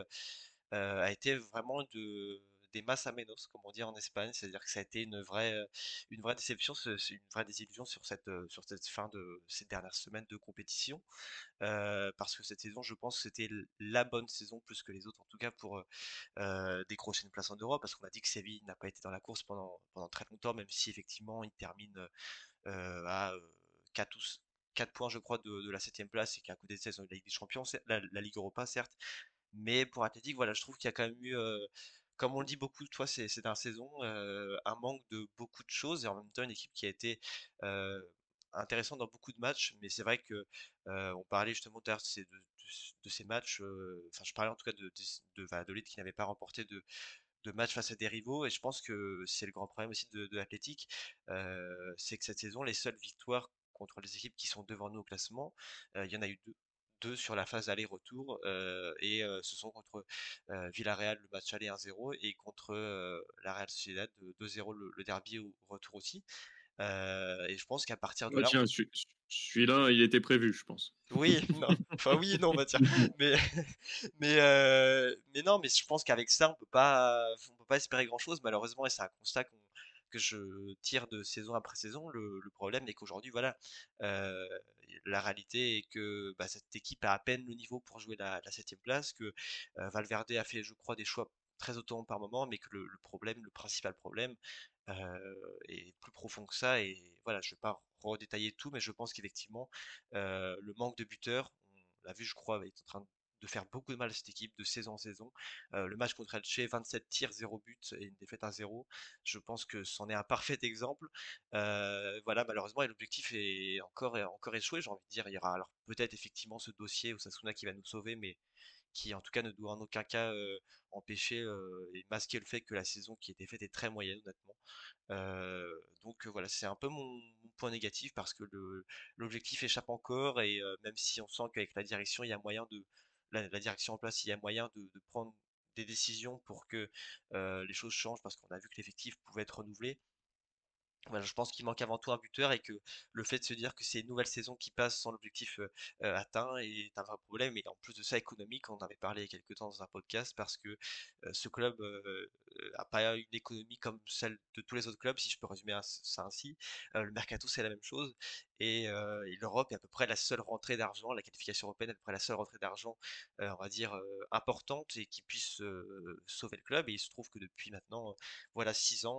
a été vraiment des masses à menos, comme on dit en Espagne, c'est-à-dire que ça a été une vraie déception, c'est une vraie désillusion sur cette fin de ces dernières semaines de compétition, parce que cette saison, je pense que c'était la bonne saison plus que les autres, en tout cas pour décrocher une place en Europe, parce qu'on a dit que Séville n'a pas été dans la course pendant très longtemps, même si effectivement il termine à 4 4 points, je crois, de la septième place, et qui a un coup d'essai dans la Ligue des Champions, la Ligue Europa, certes. Mais pour Athletic, voilà, je trouve qu'il y a quand même eu, comme on le dit beaucoup de fois ces dernières saisons, un manque de beaucoup de choses, et en même temps une équipe qui a été euh, intéressante dans beaucoup de matchs. Mais c'est vrai que on parlait justement tout à l'heure de ces matchs, enfin je parlais en tout cas de Valladolid qui n'avait pas remporté de matchs face à des rivaux, et je pense que c'est le grand problème aussi de l'Athletic, c'est que cette saison, les seules victoires contre les équipes qui sont devant nous au classement, il y en a eu deux sur la phase aller-retour, et ce sont contre Villarreal le match aller 1-0, et contre la Real Sociedad 2-0 le derby au retour aussi. Et je pense qu'à partir de Ah, là, tiens, celui-là, il était prévu, je pense. oui, non, enfin oui, non, bah tiens, mais mais non, mais je pense qu'avec ça, on peut pas espérer grand-chose malheureusement, et c'est un constat que je tire de saison après saison. Le problème est qu'aujourd'hui, voilà, euh, la réalité est que bah, cette équipe a à peine le niveau pour jouer la septième place, que Valverde a fait, je crois, des choix très autonomes par moment, mais que le problème, le principal problème, est plus profond que ça. Et voilà, je vais pas redétailler tout, mais je pense qu'effectivement le manque de buteurs, on l'a vu, je crois, est en train de faire beaucoup de mal à cette équipe de saison en saison. Le match contre Elche, 27 tirs, 0 but et une défaite 1-0. Je pense que c'en est un parfait exemple. Voilà, malheureusement, et l'objectif est encore échoué, j'ai envie de dire. Il y aura alors peut-être effectivement ce dossier Osasuna qui va nous sauver, mais qui en tout cas ne doit en aucun cas empêcher et masquer le fait que la saison qui était faite est très moyenne, honnêtement. Donc voilà, c'est un peu mon point négatif parce que l'objectif échappe encore, et même si on sent qu'avec la direction, il y a moyen la direction en place, il y a moyen de prendre des décisions pour que les choses changent parce qu'on a vu que l'effectif pouvait être renouvelé. Voilà, je pense qu'il manque avant tout un buteur et que le fait de se dire que c'est une nouvelle saison qui passe sans l'objectif atteint est un vrai problème. Et en plus de ça, économique, on en avait parlé il y a quelques temps dans un podcast parce que ce club a pas une économie comme celle de tous les autres clubs, si je peux résumer ça ainsi. Le mercato, c'est la même chose. Et l'Europe est à peu près la seule rentrée d'argent, la qualification européenne est à peu près la seule rentrée d'argent, on va dire, importante et qui puisse sauver le club. Et il se trouve que depuis maintenant, voilà,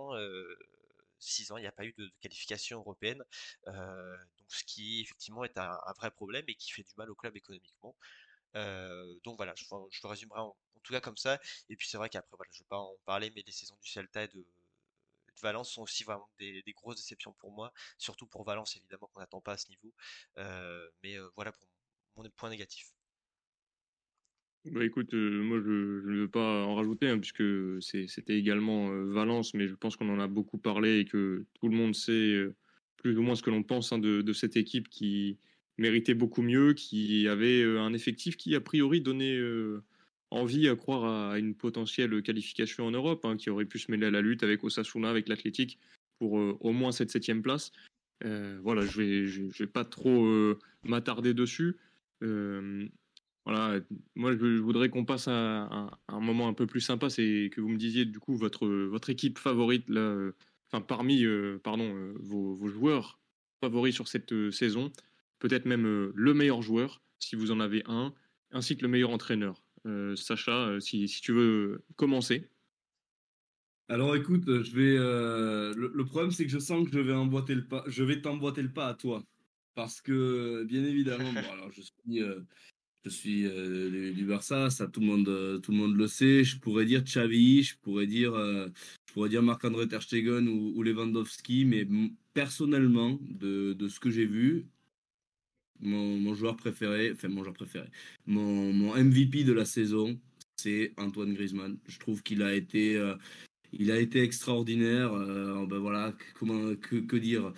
6 ans, il n'y a pas eu de qualification européenne, donc ce qui effectivement est un vrai problème et qui fait du mal au club économiquement. Donc voilà, je le résumerai en tout cas comme ça. Et puis c'est vrai qu'après, voilà, je ne vais pas en parler, mais les saisons du Celta et de Valence sont aussi vraiment des grosses déceptions pour moi, surtout pour Valence évidemment qu'on n'attend pas à ce niveau. Mais voilà pour mon point négatif. Bah écoute, moi je ne veux pas en rajouter, hein, puisque c'était également Valence, mais je pense qu'on en a beaucoup parlé et que tout le monde sait plus ou moins ce que l'on pense, hein, de cette équipe qui méritait beaucoup mieux, qui avait un effectif qui a priori donnait envie à croire à une potentielle qualification en Europe, hein, qui aurait pu se mêler à la lutte avec Osasuna, avec l'Athletic, pour au moins cette 7e place. Voilà, je vais pas trop m'attarder dessus. Euh, voilà, moi je voudrais qu'on passe à un moment un peu plus sympa, c'est que vous me disiez du coup votre équipe favorite là, enfin parmi pardon vos joueurs favoris sur cette saison, peut-être même le meilleur joueur si vous en avez un, ainsi que le meilleur entraîneur. Sacha, si tu veux commencer. Alors écoute, le problème c'est que je sens que je vais t'emboîter le pas à toi. Parce que, bien évidemment, bon, alors je suis du Barça, ça tout le monde le sait. Je pourrais dire Xavi, je pourrais dire Marc-André Ter Stegen ou Lewandowski, mais personnellement, de ce que j'ai vu, mon joueur préféré, enfin mon MVP de la saison, c'est Antoine Griezmann. Je trouve il a été extraordinaire. Ben voilà, que dire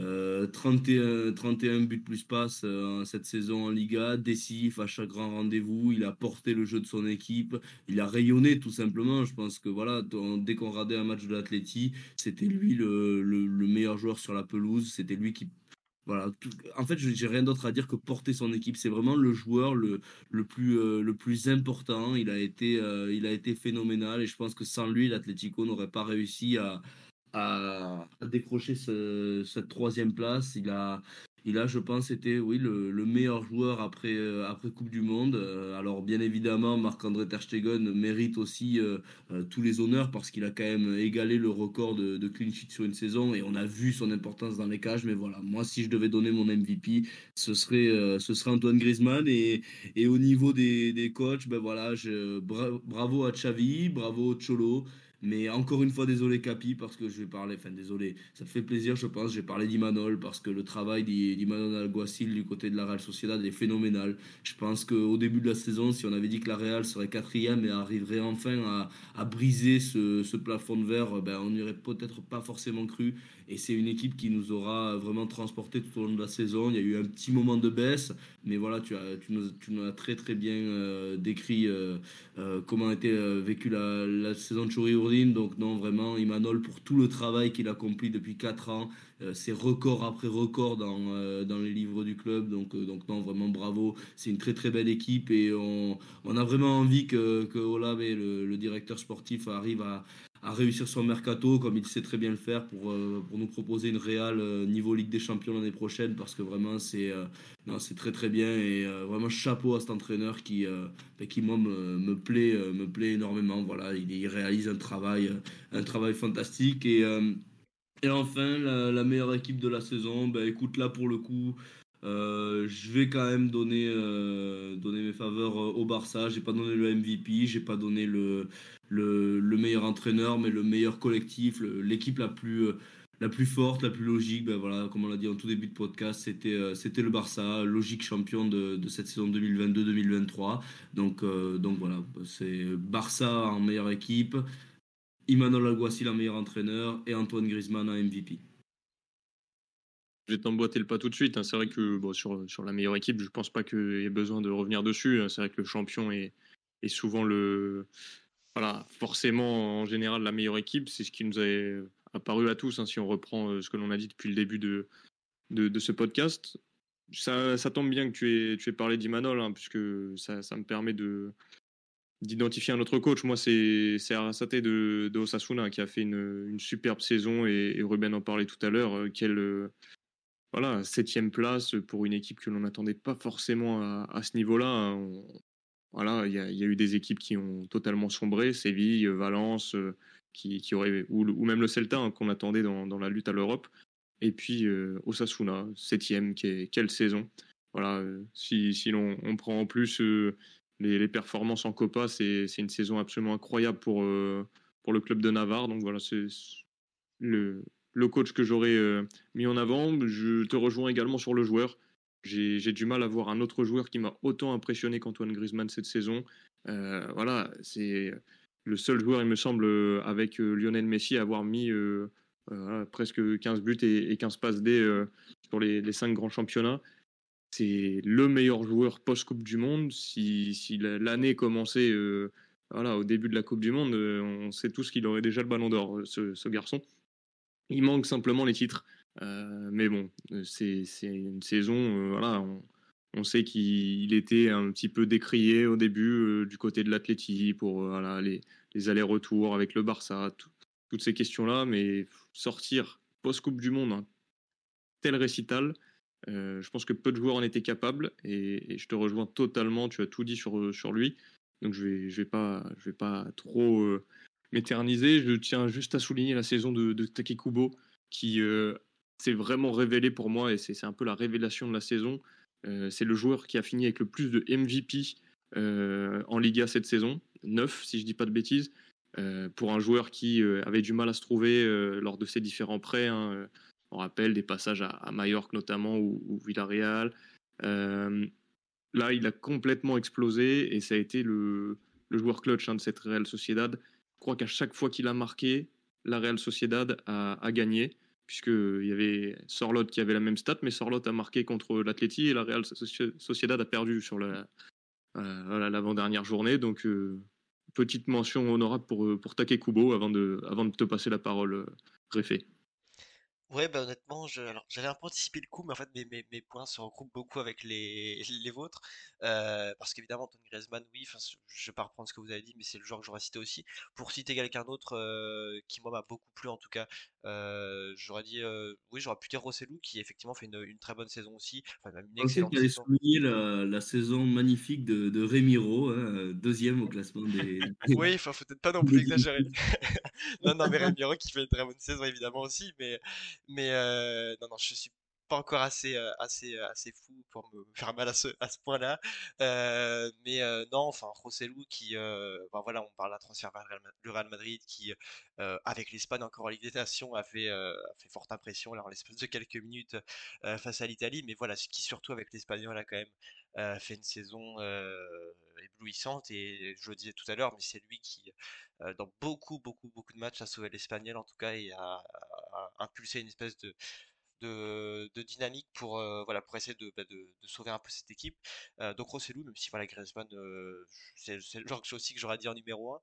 31 buts plus passes cette saison en Liga, décisif à chaque grand rendez-vous. Il a porté le jeu de son équipe. Il a rayonné tout simplement. Je pense que voilà, dès qu'on regardait un match de l'Atleti, c'était lui le meilleur joueur sur la pelouse. C'était lui qui voilà, en fait, j'ai rien d'autre à dire que porter son équipe. C'est vraiment le joueur le plus important. Il a été phénoménal et je pense que sans lui, l'Atlético n'aurait pas réussi à décrocher cette 3e place. Il a, je pense, été oui, le meilleur joueur après Coupe du Monde. Alors, bien évidemment, Marc-André Ter Stegen mérite aussi tous les honneurs parce qu'il a quand même égalé le record de clean sheet sur une saison et on a vu son importance dans les cages. Mais voilà, moi, si je devais donner mon MVP, ce serait Antoine Griezmann. Et au niveau des coachs, ben voilà, bravo à Xavi, bravo au Cholo. Mais encore une fois, désolé Capi, parce que je vais parler, enfin désolé, ça me fait plaisir, je pense, je vais parler d'Imanol, parce que le travail d'Imanol Alguacil du côté de la Real Sociedad est phénoménal. Je pense qu'au début de la saison, si on avait dit que la Real serait 4e et arriverait enfin à briser ce plafond de verre, ben, on n'y aurait peut-être pas forcément cru. Et c'est une équipe qui nous aura vraiment transporté tout au long de la saison. Il y a eu un petit moment de baisse, mais voilà, tu nous as très très bien décrit comment a été vécue la saison de Churi Urdin. Donc non, vraiment, Imanol, pour tout le travail qu'il accomplit depuis 4 ans, c'est record après record dans les livres du club. Donc non, vraiment bravo. C'est une très très belle équipe et on a vraiment envie que Olav et le directeur sportif arrivent à réussir son mercato comme il sait très bien le faire pour nous proposer une Real niveau Ligue des Champions l'année prochaine parce que vraiment c'est très très bien et vraiment chapeau à cet entraîneur qui moi me plaît énormément. Voilà, il réalise un travail fantastique et enfin la meilleure équipe de la saison, ben écoute là pour le coup je vais quand même donner mes faveurs au Barça. J'ai pas donné le MVP, j'ai pas donné le meilleur entraîneur, mais le meilleur collectif, l'équipe la plus forte, la plus logique. Ben voilà, comme on l'a dit en tout début de podcast, c'était le Barça, logique champion de cette saison 2022-2023. Donc voilà, c'est Barça en meilleure équipe, Imanol Alguacil en meilleur entraîneur et Antoine Griezmann en MVP. Je vais t'emboîter le pas tout de suite, hein. C'est vrai que bon, sur la meilleure équipe, je pense pas qu'il y ait besoin de revenir dessus, hein. C'est vrai que le champion est souvent voilà, forcément, en général, la meilleure équipe, c'est ce qui nous est apparu à tous, hein, si on reprend ce que l'on a dit depuis le début de ce podcast. Ça tombe bien que tu aies parlé d'Imanol, hein, puisque ça me permet d'identifier un autre coach. Moi, c'est Arrasate de Osasuna qui a fait une superbe saison, et Ruben en parlait tout à l'heure. Voilà, 7e place pour une équipe que l'on n'attendait pas forcément à ce niveau-là, hein. Voilà, il y a eu des équipes qui ont totalement sombré, Séville, Valence, qui auraient, ou même le Celta, hein, qu'on attendait dans la lutte à l'Europe. Et puis Osasuna, 7e, quelle saison. Voilà, si on prend en plus les performances en Copa, c'est une saison absolument incroyable pour le club de Navarre. Donc voilà, c'est le, le coach que j'aurais mis en avant. Je te rejoins également sur le joueur. J'ai du mal à voir un autre joueur qui m'a autant impressionné qu'Antoine Griezmann cette saison. Voilà, c'est le seul joueur, il me semble, avec Lionel Messi, à avoir mis voilà, presque 15 buts et 15 passes D sur les 5 grands championnats. C'est le meilleur joueur post-Coupe du Monde. Si l'année commençait voilà, au début de la Coupe du Monde, on sait tous qu'il aurait déjà le ballon d'or, ce garçon. Il manque simplement les titres. Mais bon, c'est une saison, voilà, on sait qu'il était un petit peu décrié au début du côté de l'Atleti pour voilà, les allers-retours avec le Barça, toutes ces questions-là. Mais sortir post-Coupe du Monde un tel récital, je pense que peu de joueurs en étaient capables. Et je te rejoins totalement, tu as tout dit sur lui. Donc je vais pas trop m'éterniser. Je tiens juste à souligner la saison de Take Kubo, qui s'est vraiment révélé pour moi, et c'est un peu la révélation de la saison. C'est le joueur qui a fini avec le plus de MVP en Liga cette saison, 9 si je dis pas de bêtises, pour un joueur qui avait du mal à se trouver lors de ses différents prêts, hein. On rappelle des passages à Majorque notamment, ou Villarreal. Euh, Là, il a complètement explosé, et ça a été le joueur clutch, hein, de cette Real Sociedad. Je crois qu'à chaque fois qu'il a marqué, la Real Sociedad a gagné, puisqu'il y avait Sorloth qui avait la même stat, mais Sorloth a marqué contre l'Atleti et la Real Sociedad a perdu sur voilà, l'avant-dernière journée. Donc, petite mention honorable pour Take Kubo avant de te passer la parole, Réfé. Ouais, bah honnêtement, alors, j'avais un peu anticipé le coup, mais en fait, mes points se regroupent beaucoup avec les vôtres. Parce qu'évidemment, Antoine Griezmann, oui, enfin, je vais pas reprendre ce que vous avez dit, mais c'est le joueur que j'aurais cité aussi. Pour citer quelqu'un d'autre qui, moi, m'a beaucoup plu, en tout cas, j'aurais dit, oui, j'aurais pu dire Rossellou, qui effectivement fait une très bonne saison aussi, enfin, même une Je pensais que excellente tu allais saison. souligner la saison magnifique de Rémiro, hein, deuxième au classement Oui, enfin, faut peut-être pas non plus des exagérer. Non, non, mais Ramiro qui fait une très bonne saison évidemment aussi, mais non, non, je suis pas encore assez fou pour me faire mal à ce point-là. Mais non, enfin, Rossellou qui, ben voilà, on parle d'un transfert vers le Real Madrid qui, avec l'Espagne encore en Ligue des Nations, a fait forte impression là en l'espace de quelques minutes face à l'Italie. Mais voilà, ce qui surtout avec l'Espagnol a quand même fait une saison éblouissante. Et je le disais tout à l'heure, mais c'est lui qui dans beaucoup de matchs, a sauvé l'Espagnol en tout cas et a impulsé une espèce de dynamique pour, voilà, pour essayer de sauver un peu cette équipe. Donc Rossellou, même si voilà, Griezmann, c'est le genre aussi que j'aurais dit en numéro 1.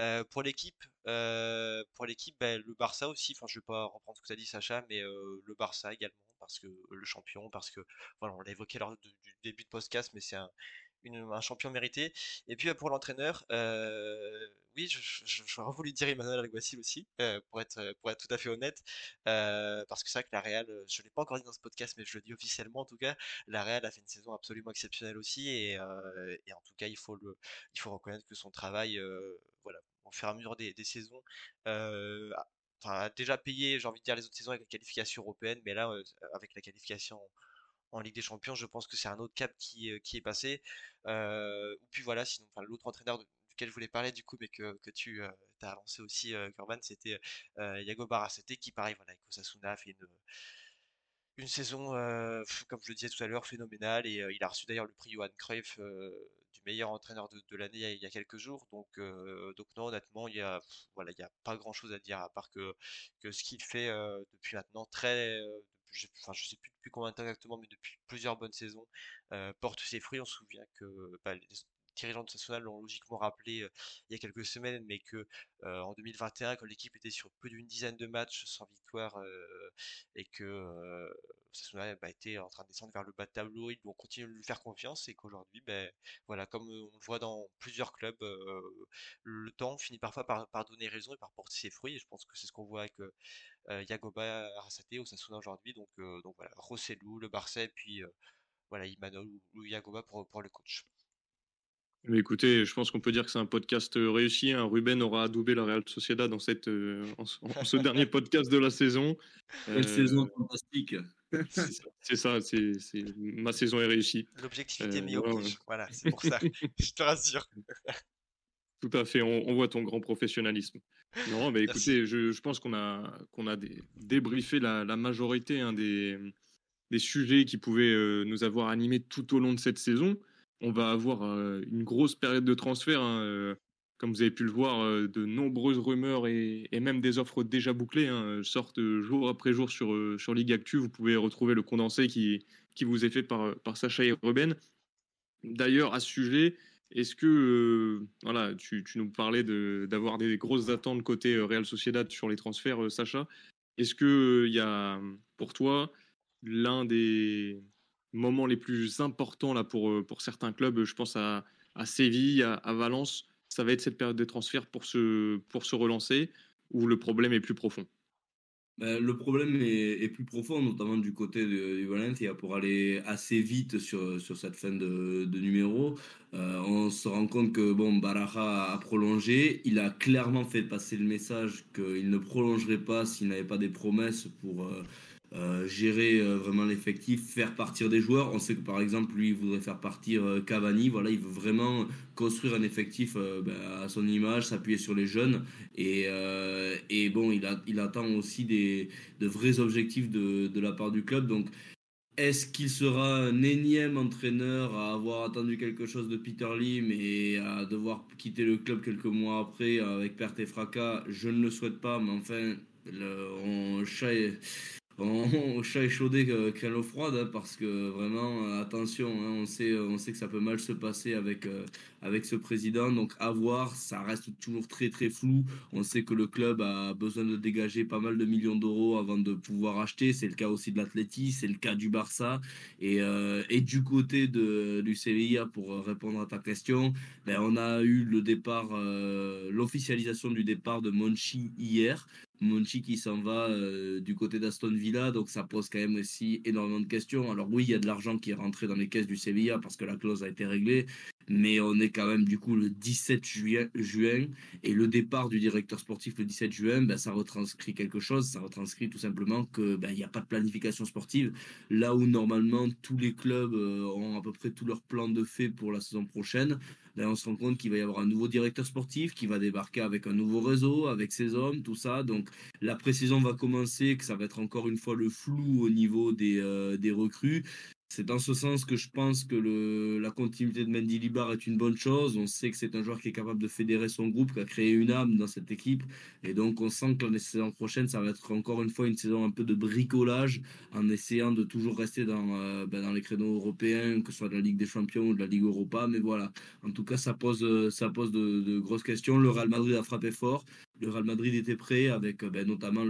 Pour l'équipe, bah, le Barça aussi, enfin je vais pas reprendre ce que tu as dit Sacha, mais le Barça également, parce que le champion, parce que voilà, on l'a évoqué lors du début de podcast, mais c'est un champion mérité. Et puis pour l'entraîneur, oui, j'aurais voulu dire Emmanuel Alguacil aussi, pour être tout à fait honnête, parce que c'est vrai que la Real, je l'ai pas encore dit dans ce podcast, mais je le dis officiellement en tout cas, la Real a fait une saison absolument exceptionnelle aussi, et en tout cas il faut reconnaître que son travail, voilà, au fur et à mesure des saisons, enfin, a déjà payé, j'ai envie de dire, les autres saisons avec la qualification européenne, mais là, avec la qualification en Ligue des Champions, je pense que c'est un autre cap qui est passé. Ou puis voilà, sinon, enfin, l'autre entraîneur duquel je voulais parler du coup, mais que tu as avancé aussi, Corban, c'était Iago Barracete qui, pareil, voilà, avec Osasuna, a fait une saison, comme je le disais tout à l'heure, phénoménale. Et il a reçu d'ailleurs le prix Johan Cruyff du meilleur entraîneur de l'année il y a quelques jours. Donc non, honnêtement, voilà, il y a pas grand-chose à dire à part que ce qu'il fait depuis maintenant enfin, je sais plus depuis combien de temps exactement, mais depuis plusieurs bonnes saisons, porte ses fruits. On se souvient que bah, dirigeants de Sassuolo l'ont logiquement rappelé il y a quelques semaines, mais que en 2021, quand l'équipe était sur peu d'une dizaine de matchs sans victoire et que Sassuolo était en train de descendre vers le bas de tableau, ils vont continuer de lui faire confiance et qu'aujourd'hui, voilà, comme on le voit dans plusieurs clubs, le temps finit parfois par donner raison et par porter ses fruits. Et je pense que c'est ce qu'on voit avec Yagoba Arrasate au Sassuolo aujourd'hui. Donc voilà, Rossellou, le Barça, et puis voilà, Imanol ou Yagoba pour le coach. Mais écoutez, je pense qu'on peut dire que c'est un podcast réussi, hein. Ruben aura adoubé la Real Sociedad dans en ce dernier podcast de la saison. Quelle saison fantastique. C'est ça, ma saison est réussie. L'objectivité mise au Voilà, coach. Voilà, c'est pour ça. Je te rassure. tout à fait, on voit ton grand professionnalisme. Non, mais Merci. écoutez, je pense qu'on a débriefé la majorité, hein, des sujets qui pouvaient nous avoir animés tout au long de cette saison. On va avoir une grosse période de transfert, hein, comme vous avez pu le voir, de nombreuses rumeurs et même des offres déjà bouclées, hein, sortent jour après jour sur Ligue Actu. Vous pouvez retrouver le condensé qui vous est fait par Sacha et Ruben. D'ailleurs, à ce sujet, est-ce que voilà, tu nous parlais d'avoir des grosses attentes côté Real Sociedad sur les transferts, Sacha. Est-ce que il y a pour toi l'un des moments les plus importants là pour certains clubs, je pense à Séville, à Valence, ça va être cette période de transfert pour se relancer, ou le problème est plus profond? Le problème est plus profond, notamment du côté du Valencia, pour aller assez vite sur cette fin de numéro. On se rend compte que bon, Baraja a prolongé. Il a clairement fait passer le message qu'il ne prolongerait pas s'il n'avait pas des promesses pour gérer vraiment l'effectif, faire partir des joueurs. On sait que par exemple, lui, il voudrait faire partir Cavani. Voilà, il veut vraiment construire un effectif à son image, s'appuyer sur les jeunes. Et bon, il attend aussi de vrais objectifs de la part du club. Donc, est-ce qu'il sera un énième entraîneur à avoir attendu quelque chose de Peter Lim et à devoir quitter le club quelques mois après avec perte et fracas? Je ne le souhaite pas, mais enfin, au chat échaudé craint l'eau froide, hein, parce que vraiment, attention, hein, on sait que ça peut mal se passer avec ce président. Donc, à voir, ça reste toujours très très flou. On sait que le club a besoin de dégager pas mal de millions d'euros avant de pouvoir acheter. C'est le cas aussi de l'Atleti, c'est le cas du Barça. Et du côté du Sevilla, pour répondre à ta question, on a eu l'officialisation du départ de Monchi hier. Monchi qui s'en va du côté d'Aston Villa, donc ça pose quand même aussi énormément de questions. Alors oui, il y a de l'argent qui est rentré dans les caisses du Sevilla parce que la clause a été réglée, mais on est quand même du coup le 17 juin et le départ du directeur sportif le 17 juin, ça retranscrit quelque chose, ça retranscrit tout simplement que il n'y a pas de planification sportive, là où normalement tous les clubs ont à peu près tout leur plan de fait pour la saison prochaine. Là, on se rend compte qu'il va y avoir un nouveau directeur sportif qui va débarquer avec un nouveau réseau, avec ses hommes, tout ça. Donc, la pré-saison va commencer, que ça va être encore une fois le flou au niveau des recrues. C'est dans ce sens que je pense que la continuité de Mendy Libar est une bonne chose. On sait que c'est un joueur qui est capable de fédérer son groupe, qui a créé une âme dans cette équipe. Et donc, on sent que la saison prochaine, ça va être encore une fois une saison un peu de bricolage, en essayant de toujours rester dans les créneaux européens, que ce soit de la Ligue des Champions ou de la Ligue Europa. Mais voilà, en tout cas, ça pose de grosses questions. Le Real Madrid a frappé fort. Le Real Madrid était prêt avec notamment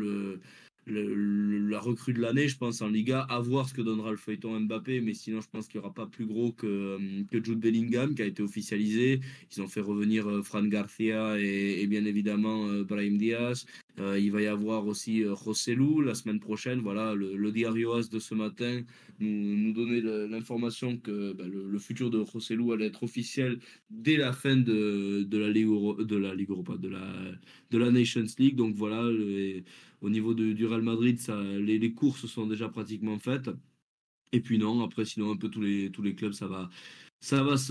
la recrue de l'année, je pense, en Liga, à voir ce que donnera le feuilleton Mbappé, mais sinon je pense qu'il n'y aura pas plus gros que Jude Bellingham qui a été officialisé. Ils ont fait revenir Fran Garcia et bien évidemment Brahim Diaz. Il va y avoir aussi Rossellou la semaine prochaine. Voilà, le Diario As de ce matin nous donnait l'information que le futur de Rossellou allait être officiel dès la fin de la Ligue Europa, de la Nations League. Donc voilà, au niveau du Real Madrid, les courses sont déjà pratiquement faites. Et puis non, après sinon un peu tous les clubs, ça va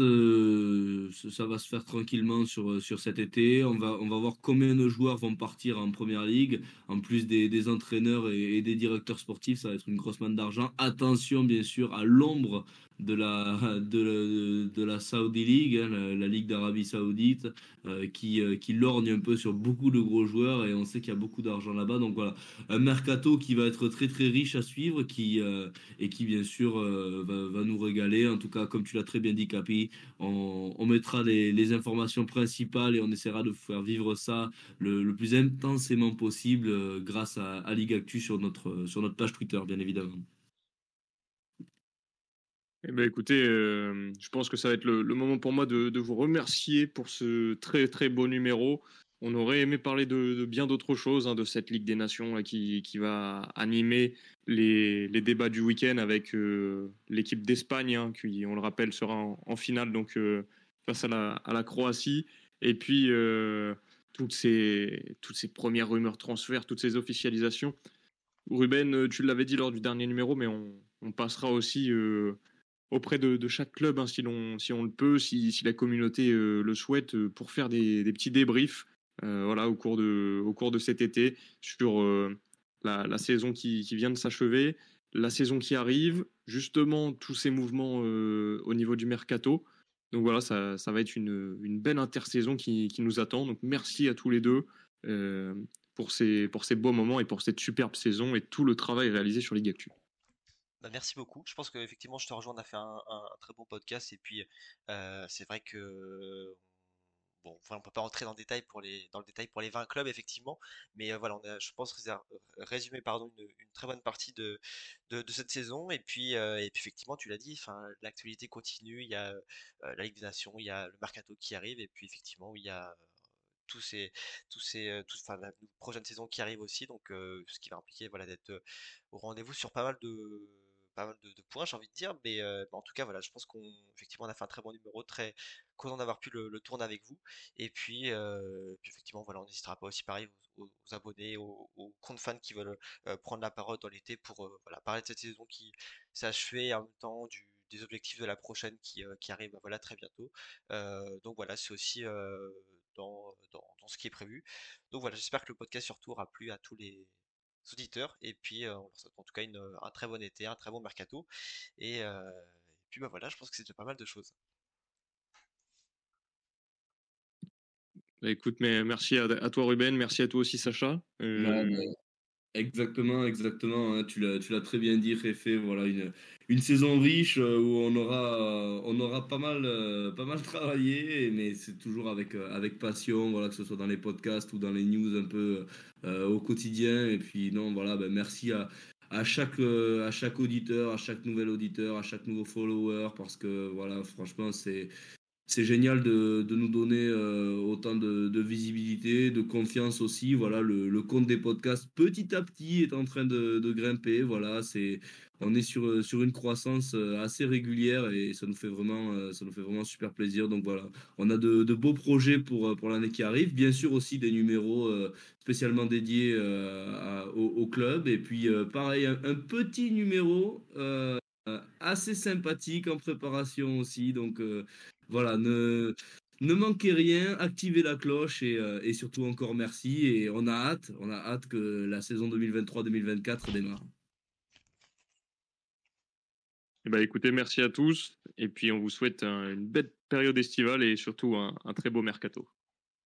se faire tranquillement sur cet été. On va voir combien de joueurs vont partir en première ligue. En plus des entraîneurs et des directeurs sportifs, ça va être une grosse manne d'argent. Attention bien sûr à l'ombre de la Saudi League, hein, la Ligue d'Arabie Saoudite, qui lorgne un peu sur beaucoup de gros joueurs et on sait qu'il y a beaucoup d'argent là-bas. Donc voilà, un mercato qui va être très très riche à suivre, et qui bien sûr va nous régaler. En tout cas, comme tu l'as très bien dit, Capi, on mettra les informations principales et on essaiera de faire vivre ça le plus intensément possible grâce à Ligue Actu sur notre page Twitter, bien évidemment. Eh ben, écoutez, je pense que ça va être le moment pour moi de vous remercier pour ce très très beau numéro. On aurait aimé parler de bien d'autres choses, hein, de cette Ligue des Nations là, qui va animer les débats du week-end avec l'équipe d'Espagne, hein, qui, on le rappelle, sera en finale donc, face à la Croatie. Et puis, toutes ces premières rumeurs transferts, toutes ces officialisations. Ruben, tu l'avais dit lors du dernier numéro, mais on passera aussi auprès de chaque club, hein, si on le peut, si la communauté le souhaite, pour faire des petits débriefs voilà, au cours de cet été sur la saison qui vient de s'achever, la saison qui arrive, justement tous ces mouvements au niveau du mercato. Donc voilà, ça va être une belle intersaison qui nous attend. Donc merci à tous les deux euh, pour ces beaux moments et pour cette superbe saison et tout le travail réalisé sur Ligue Actu. Bah, merci beaucoup. Je pense qu'effectivement, je te rejoins, on a fait un très bon podcast et puis c'est vrai que bon, voilà, on peut pas rentrer dans le détail pour les 20 clubs effectivement, mais voilà, on a, je pense, résumé pardon une très bonne partie de cette saison et puis effectivement, tu l'as dit, enfin, l'actualité continue, il y a la Ligue des Nations, il y a le mercato qui arrive et puis effectivement, il y a enfin, la prochaine saison qui arrive aussi, donc ce qui va impliquer voilà d'être au rendez-vous sur pas mal de points, j'ai envie de dire, mais en tout cas voilà, je pense qu'on effectivement on a fait un très bon numéro, très content d'avoir pu le tourner avec vous, et puis effectivement voilà, on n'hésitera pas aussi pareil aux abonnés, aux comptes fans qui veulent prendre la parole dans l'été pour voilà parler de cette saison qui s'est achevée et en même temps des objectifs de la prochaine qui arrive voilà très bientôt. Donc voilà, c'est aussi dans ce qui est prévu. Donc voilà, j'espère que le podcast surtout aura plu à tous les auditeurs. Et puis, on leur souhaite en tout cas un très bon été, un très bon mercato. Et puis, bah voilà, je pense que c'est déjà pas mal de choses. Bah, écoute, mais merci à toi Ruben, merci à toi aussi Sacha. Non, mais exactement, exactement, hein, tu l'as très bien dit, Réfé. Voilà, une saison riche où on aura pas mal travaillé, mais c'est toujours avec passion, voilà, que ce soit dans les podcasts ou dans les news un peu au quotidien. Et puis, non, voilà, ben, merci à chaque auditeur, à chaque nouvel auditeur, à chaque nouveau follower, parce que, voilà, franchement, c'est génial de nous donner autant de visibilité, de confiance aussi. Voilà, le compte des podcasts petit à petit est en train de grimper. Voilà, on est sur une croissance assez régulière et ça nous fait vraiment super plaisir. Donc voilà, on a de beaux projets pour l'année qui arrive. Bien sûr aussi des numéros spécialement dédiés au club. Et puis pareil, un petit numéro assez sympathique en préparation aussi. Donc voilà, ne manquez rien, activez la cloche et surtout encore merci. Et on a hâte que la saison 2023-2024 démarre. Eh ben, écoutez, merci à tous et puis on vous souhaite une belle période estivale et surtout un très beau mercato.